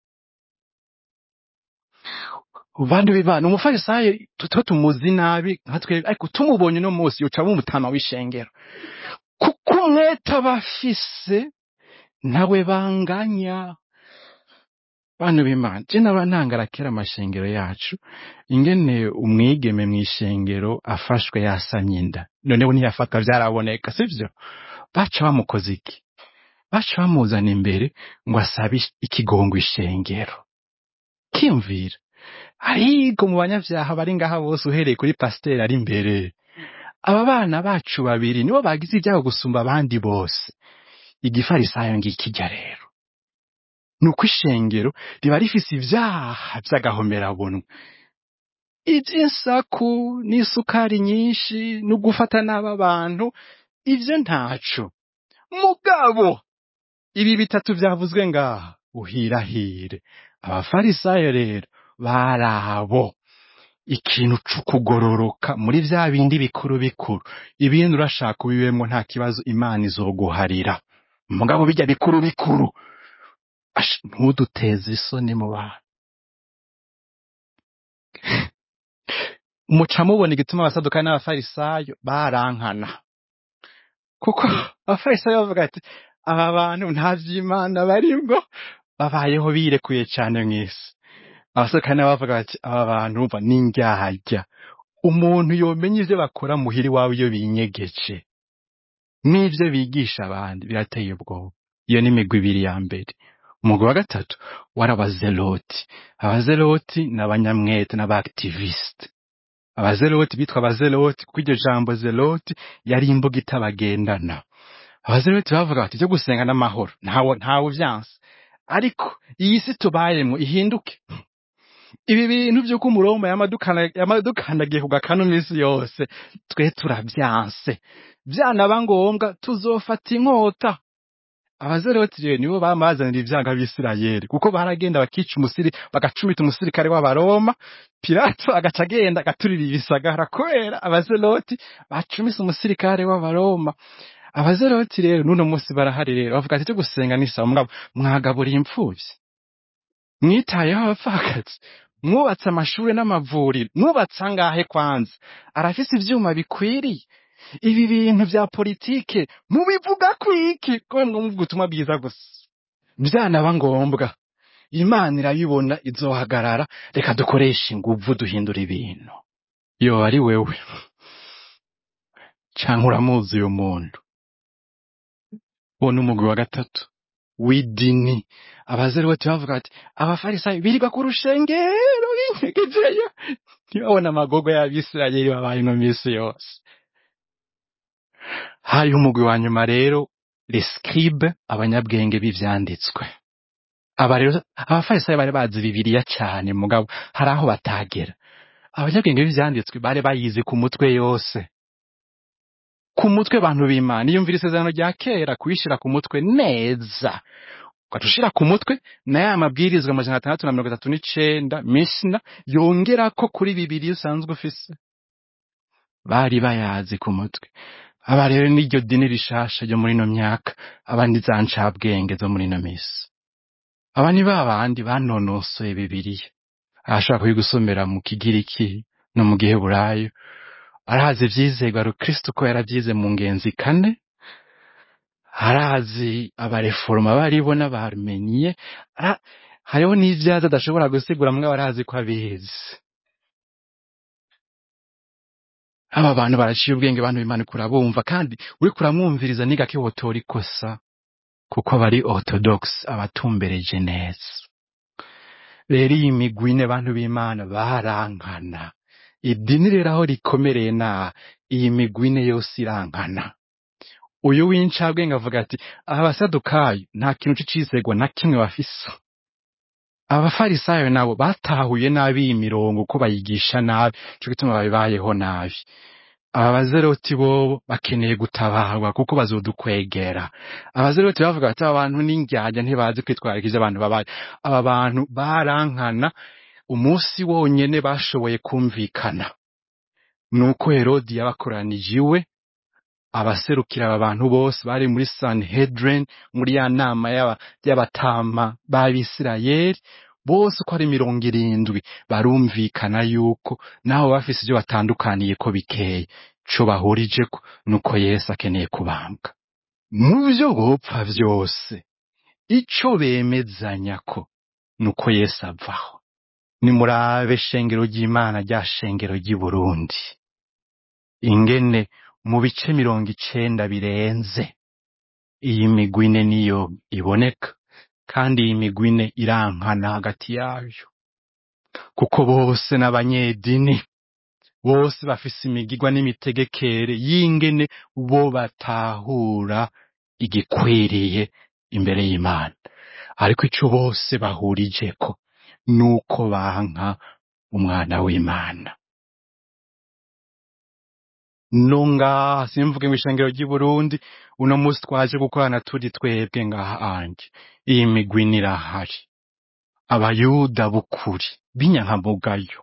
A: Bantu bibana umufarisayo tutwo tumuzi nabi nkatwe ariko tumubonye no munsi yoca bumutama w'ishengero kuko umwete bafise nawe banganya Bantu b'Imana je nabantangara kera amashengero yacu ingene umwigeme mw'ishengero afashwe yasanye inda noneho ntiyafatwa vyaraboneka sivyo baca bamukoze iki baca bamuzana imbere ngo asabe ikigongo ishengero kimvira ariko mu banyavyaha bari ngaha bose uhereye kuri pasiteri ari imbere aba bana bacu babiri nibo bagize ibyago gusumba abandi bose igifarisayo ngikijya rero nuko ishengero riba rifise ivyaha vy'agahomerabunwa ivy'insaku n'isukari nyinshi no gufata n'aba bantu ivyo ntaco mugabo ibi bitatu vyavuzwe ngaha uhirahire abafarisayo rero barabo ikintu c'ukugororoka muri vya bindi bikuru bikuru ibindi urashaka ubibemwo nta kibazo Imana izoguharira mugabo bijya bikuru bikuru ntuduteze isoni mu bantu muca mubona igituma abasaduka n'abafarisayo barankana kuko abafarisayo bavuga ati aba bantu nta vy'Imana barimwo babayeho birekuye cane mw'isi abasaduka n'abavuga bati aba bantu umva n'indyarya umuntu yomenya ivyo bakora muhiri wawe iyo binyegeje n'ivyo bigisha abandi birateye ubwoba iyo ni imigwi ibiri ya mbere umugwi wa gatatu wari abazeloti abazeloti n'abanyamwete n'abaaktiviste abazeloti bitwa abazeloti kuko iryo jambo zeloti yari imbuga itabagendana abazeloti bavuga bati ivyo gusenga n'amahoro ntawe ntawe vyanse ariko iyi si tubayemwo ihinduke ibi bintu vy'uko umuroma yamadukana yamadukandagiye ku gakanu misi yose twe turavyanse vyanaba ngombwa tuzofata inkota abazeloti rero nibo bamazanira ivyanga b'Isirayeli kuko baragenda bakica umusiri bagacumita umusirikare w'abaroma Pilato agaca agenda agaturira ibisagara kubera abazeloti bacumise umusirikare w'abaroma abazeloti rero nuno munsi barahari rero bavuga ati cyo gusenga n'isaba mugabo mwagaburiye impfuvyi mwitayeho abapfakazi mwubatse amashuri n'amavuriro mwubatse angahe kwanza arafise ivyuma bikwiriye ibi bintu vya politike mubivuga kwiki ko ngo muvuga ubutumwa bwiza gusa vyanaba ngombwa Imana irabibona izohagarara reka dukoresha inguvu duhindura ibintu yo ari wewe canke uramuzi uyo muntu bona umugwi wa gatatu w'idini abazeloti bavuga ati abafarisayo birirwa ku rushengero binyegejeyo ntibabona amagogo y'Abisirayeli babaye no misi yose hari umugwi wa nyuma rero les scribes abanyabwenge b'ivyanditswe aba rero abafarisayo bari bazi Bibiliya cyane mugabo hari aho batagera abanyabwenge b'ivyanditswe bari bayizi ku mutwe yose ku mutwe bantu b'Imana iyumvira isezerano rya kera kuyishira ku mutwe neza ukatushira ku mutwe na ya mabwirizwa amajana atandatu na mirongo itatu n'icenda Mishna yongera ko kuri Bibiliya usanzwe ufise bari bayazi ku mutwe aba rero n'iryo dini rishasha ryo muri no myaka abandi zancabwenge zo muri no misi aba ni babandi banonosoye Bibiliya ashaka kuyigusomera mu Kigiriki no mu Giheburayo arazi ivyizerwa Kristo ko yaravyize mu ngenzi kane arazi abareforma baribo n'abarmeniye hariho n'ivyaza adashobora gusigura mwe barazi ko abizi aba bantu baraciye ubwenge, bantu b'Imana kurabumva, kandi uri kuramwumviriza ni gake wotora ikosa, kuko bari orthodox, abatumbereje neza. Rero iyi migwi ine bantu b'Imana barankana. Idini rero aho rikomereye na iyi migwi ine yose irankana. Uyu w'incabwenge avuga ati abasadukayo nta kintu c'icizegwa na kimwe bafise. Abafarisayo nabo batahuye nabi iyi mirongo ko bayigisha nabi, cyo gituma babibayeho nabi. Aba bazeroti bo bakeneye gutabarwa kuko bazodukwegera. Abazeroti bavuga ati abantu n'indyarya ntibazi kwitwararika ivyo abantu babaye. Aba bantu barankana, umunsi wonyene bashoboye kumvikana nuko Herodi yabakoranije iwe, abaserukira aba bantu bose bari muri Sanhedrin, muri ya nama y'aba y'abatama b'Abisirayeli, bose uko ari mirongo irindwi barumvikana yuko naho bafise ivyo batandukaniye ko bikeye, co bahurijeko nuko Yesu akeneye kubambwa. Mu vyo bopfa vyose ico bemezanyako nuko Yesu avaho. Nimurabe shengero ry'Imana rya shengero ry'i Burundi, ingene mu bice mirongo icenda birenze iyi migwi ine niyo iboneka, kandi iyi migwi ine irankana hagati yayo, kuko bose n'abanyedini, bose bafise imigirwa n'imitegekere y'ingene bo batahura igikwiriye imbere y'Imana, ariko ico bose bahurijeko nuko banka umwana w'Imana. Nunga simvuge ngo ishengero ry'i Burundi uno musi twaje gukorana turi twebwe ngaha anje. Iyi migwi nirahari, abayuda bukuri b'inyankamugayo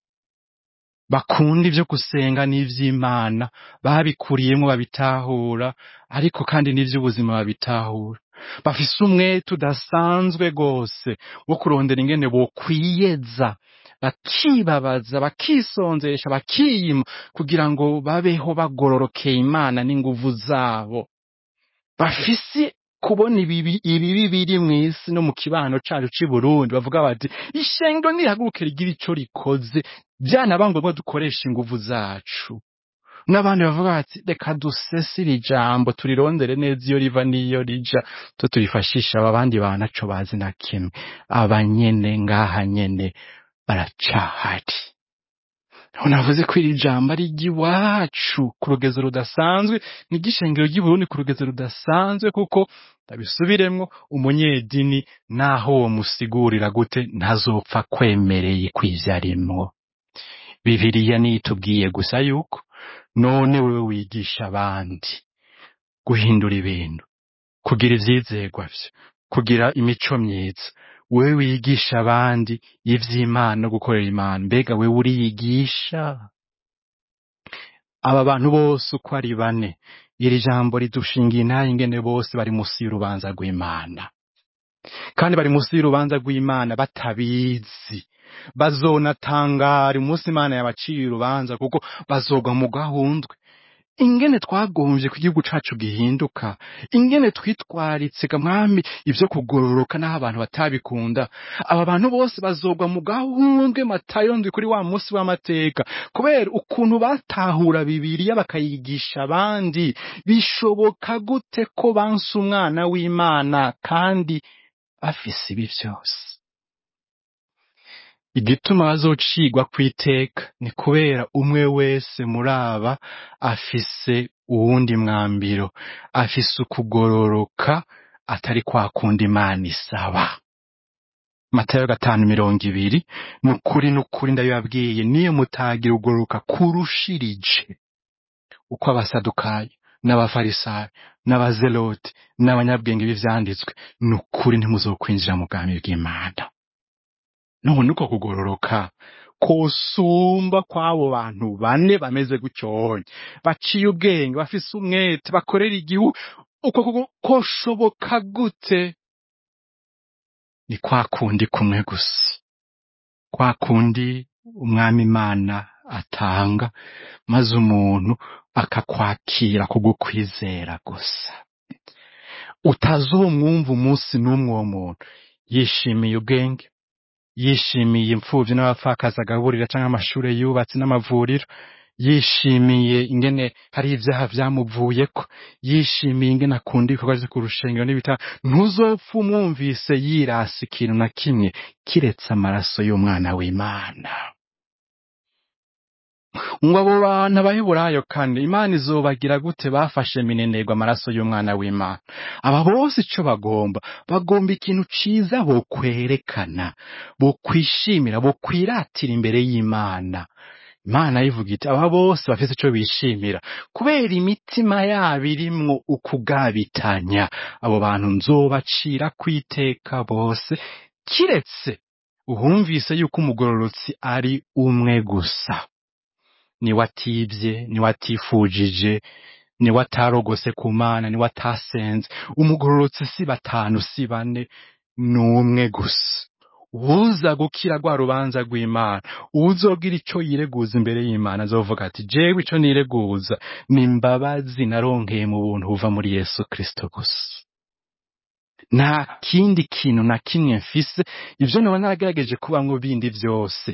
A: bakunda ivyo gusenga n'ivy'Imana, babikuriyemwo babitahura, ariko kandi n'ivy'ubuzima babitahura. Bafise umwete udasanzwe gose wo kurondera ingene bokwiyeza, bakibabaza, bakisonzesha, bakiyima kugira ngo babeho bagororokeye Imana n'inguvu zabo. Bafise kubona ibibi ibibi biri mw'isi no mu kibano cacu c'i Burundi, bavuga bati ishengero nirihaguruke rigira ico rikoze, vyanaba ngombwa dukoresha inguvu zacu. N'abandi bavuga bati reka dusesire ijambo turirondere neza iyo riva n'iyo rija, to turifashisha aba bandi bantu aco bazi na kimwe. Abanyene ngaha nyene baracahari. Unavuze ko iri jambo ari ry'iwacu ku rugezo rudasanzwe, ni igishengero ry'i Burundi ku rugezo rudasanzwe, kuko ndabisubiremwo, umunyedini naho wo musigurira gute ntazopfa kwemereye kw'ivyarimwo. Bibiliya nitubwiye gusa yuko none wewe wigisha abandi guhindura ibintu, kugira ivyizerwa vyo, kugira imico myiza, wewe wigisha abandi ivy'Imana no gukorera Imana, mbega wewe uriyigisha? Aba bantu bose uko ari bane, iri jambo ridushingiye intahe ingene bose bari musi y'urubanza rw'Imana, kandi bari musi y'urubanza rw'Imana batabizi. Bazonatangara umunsi Imana yabaciye urubanza, kuko bazogwa mu gahundwe. Ingene twagomvye ko igihugu cacu gihinduka, ingene twitwaritse gamwami ivyo kugororoka n'aho abantu batabikunda. Aba bantu bose bazogwa mu gahundwe Matayo ndwi kuri wa musi w'amateka, kubera ukuntu batahura Bibiliya bakayigisha abandi. Bishoboka gute ko banse umwana w'Imana kandi bafise ibi vyose? Igituma bazocigwa kw'iteka ni kubera umwe wese muri aba afise uwundi mwambiro, afise ukugororoka atari kwa kundi Imana isaba. Matayo gatanu mirongo ibiri, nukuri nukuri ndabibabwiye, niyo mutagira ugororoka kurushirije uko abasadukayo n'abafarisayo n'abazeloti n'abanyabwenge b'ivyanditswe, nukuri ntimuzokwinjira mu bwami bw'Imana. None uko kugororoka kosumba kw'abo bantu bane bameze gucyonye, baciye ubwenge, bafise umwete, bakorera igihugu, uko koshoboka gute? Ni kwa kundi kumwe gusa, kwa kundi umwami Imana atanga, maze umuntu akakwakira kugukwizera gusa. Utazomwumva umunsi n'umwe uwo muntu yishimiye ubwenge, yishimiye imfuvyi n'abapfakazi agaburira canke amashure yubatse n'amavuriro, yishimiye ingene hari ivyaha vyamuvuyeko, yishimiye ingene akunda ibikorwa vyo ku rushengero n'ibita, ntuzopfa umwumvise yirasa ikintu na kimwe kiretse amaraso y'umwana w'Imana. ngo abo bantu abaheburayo kandi Imana izobagira gute bafashe minenegwa amaraso y'umwana w'Imana? Aba bose ico bagomba bagomba ikintu ciza bo kwerekana, bo kwishimira, bo kwiratira imbere y'Imana. Imana yivuga iti aba bose bafise ico bishimira kubera imitima yabo irimwo ukugabitanya, abo bantu nzobacira kwiteka bose, kiretse uhumvise yuko umugororotsi ari umwe gusa, niwe atibye, niwe atifujije, niwe atarogose ku Mana, niwe atasenze. Umugororotsi si batanu si bane, n'umwe gusa. Uza gukira rwa rubanza rw'Imana, uzogira ico yireguza imbere y'Imana, azovuga ati jewe ico nireguza ni imbabazi naronkeye mu buntu buva muri Yesu Kristo gusa. Nta kindi kintu na kimwe mfise, ivyo noba naragerageje kubamwo bindi vyose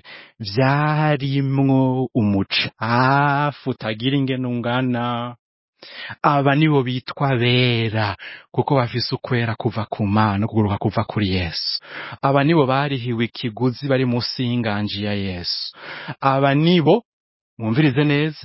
A: vyarimwo umucafu utagira ingene ungana. Aba nibo bitwa bera kuko bafise ukwera kuva ku Mana, kuguruka kuva kuri Yesu. Aba nibo barihiwe ikiguzi, bari musi y'inganji ya Yesu. Aba nibo, mwumvirize neza,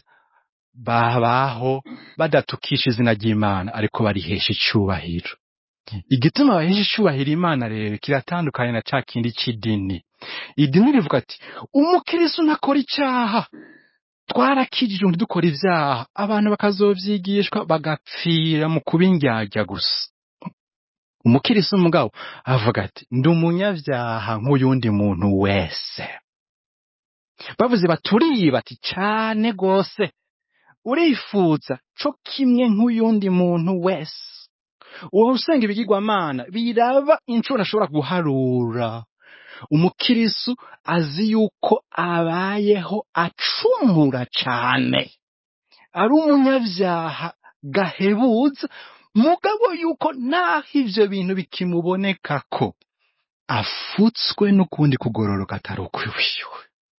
A: babaho badatukisha izina ry'Imana ariko barihesha icubahiro. Igituma bahesha icubahiro Imana rero kiratandukanye na ca kindi c'idini. Idini rivuga ati umukristo nakora icaha, twarakijijwe ntidukora ivyaha, abantu bakazovyigishwa bagapfira mu kubindyarya gusa. Umukristo mugabo avuga ati ndi umunyavyaha nk'uyundi muntu wese. Bavuze baturiba ati cane gose, urifuza co kimwe nk'uyundi muntu wese. Uwo usenga ibigirwamana biraba incuro ashobora guharura. Umukristo azi yuko abayeho acumura cane, ari umunyavyaha gahebuza, mugabo yuko naho ivyo bintu bikimubonekako afutswe n'ukundi kugororoka atari ukwiwiwe.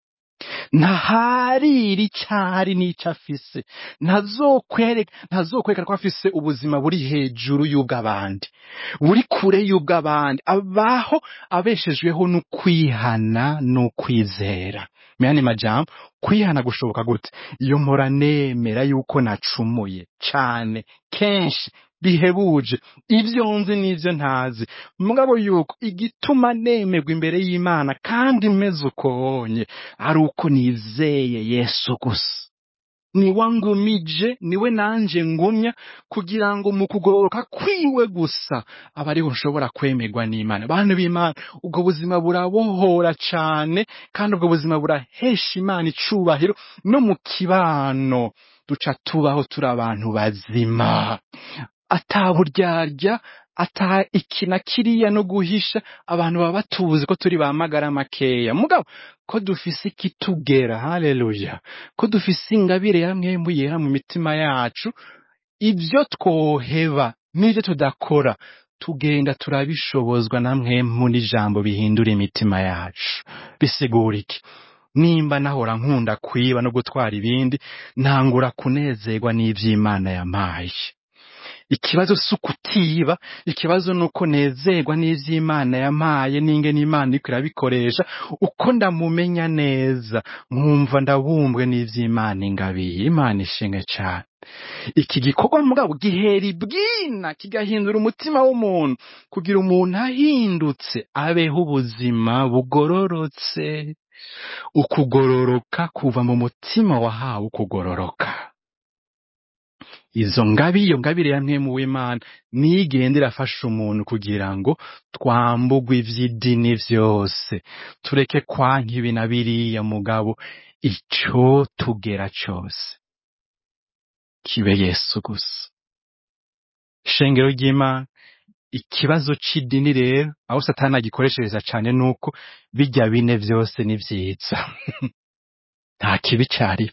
A: Ntaharira icari n'ico afise, ntazokwereka ntazokwereka ko afise ubuzima buri hejuru y'ubw'abandi, buri kure y'ubw'abandi, abaho abeshejweho n'ukwihana n'ukwizera. Muyandi majambo, kwihana gushoboka gute? Iyo mpora nemera yuko nacumuye cane kenshi bihebuje, ivyo nzi n'ivyo ntazi, mugabo yuko igituma nemerwa imbere y'Imana kandi meze ukonye ari uko nizeye Yesu gusa. Niwe angumije, niwe nanje ngumya, kugira ngo mu kugororoka kwiwe gusa aba ariho nshobora kwemerwa n'Imana. Bantu b'Imana, ubwo buzima burabohora cane, kandi ubwo buzima burahesha Imana icubahiro, no mu kibano duca tubaho turi abantu bazima, ataburyarya, ata ikina kiriya no guhisha. Abantu baba batuzi ko turi bamagara makeya, mugabo ko dufise ikitugera, haleluya, ko dufise ingabire ya Mwemu Yera mu mitima yacu. Ivyo twoheba n'ivyo tudakora tugenda turabishobozwa na Mwemu n'ijambo bihindura imitima yacu. Bisigura iki? Nimba nahora nkunda kwiba no gutwara ibindi, ntangura kunezerwa n'ivy'Imana yampaye. Ikibazo sukutiba, ikibazo nuko nezerwa n'ivy'Imana yampaye, n'ingene Imana iriko irabikoresha, uko ndamumenya neza nkumva ndabumbwe n'ivy'Imana ingabiye. Imana ishimwe cane. Iki gikorwa mugabo gihera ibwina kigahindura umutima w'umuntu, kugira umuntu ahindutse abeho ubuzima bugororotse. Ukugororoka kuva mu mutima wahawe ukugororoka. Izo ngabi, iyo ngabire ya Mwemu w'Imana nigenda irafasha umuntu kugira ngo twambugwe ivy'idini vyose, tureke kwanka ibi na biriya, mugabo ico tugera cose kibe Yesu gusa. Shengero ry'Imana, ikibazo c'idini rero aho Satani agikoreshereza cane nuko bijya bine vyose ni vyiza. Nta kibi cari.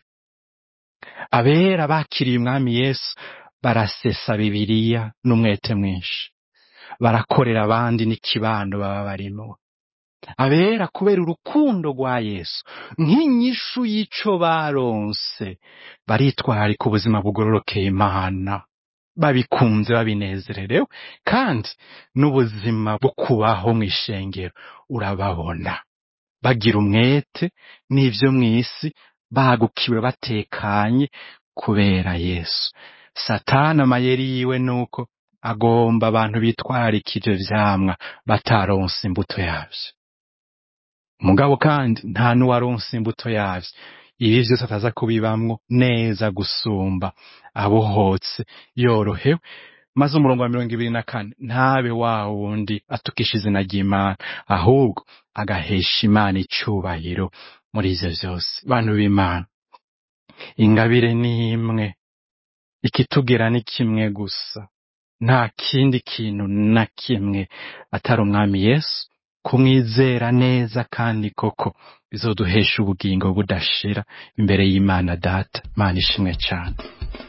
A: Abera bakiriye Umwami Yesu barasesa Bibiliya n'umwete mwinshi, barakorera abandi n'ikibando baba barimo, abera kubera urukundo rwa Yesu nk'inyishu y'ico baronse baritwararika ubuzima bugororokeye Imana babikunze babinezererewe kandi n'ubuzima bwo kubaho mw'ishengero urababona bagira umwete n'ivyo mw'isi bagukiwe batekanye kubera Yesu. Satani amayeri yiwe nuko agomba abantu bitwararika ivyo vyamwa bataronse imbuto yavyo. Mugabo kandi nta n'uwaronse imbuto yavyo ibi vyose ataza kubibamwo neza gusumba abohotse yorohewe, maze umurongo wa mirongo ibiri na kane ntabe wa wundi atukisha izina ry'Imana ahubwo agahesha Imana icubahiro muri ivyo vyose. Bantu b'Imana, ingabire ni imwe, ikitugira ni kimwe gusa, nta kindi kintu na kimwe atari umwami Yesu, kumwizera neza kandi koko bizoduhesha ubugingo budashira imbere y'Imana Data. Imana ishimwe cane.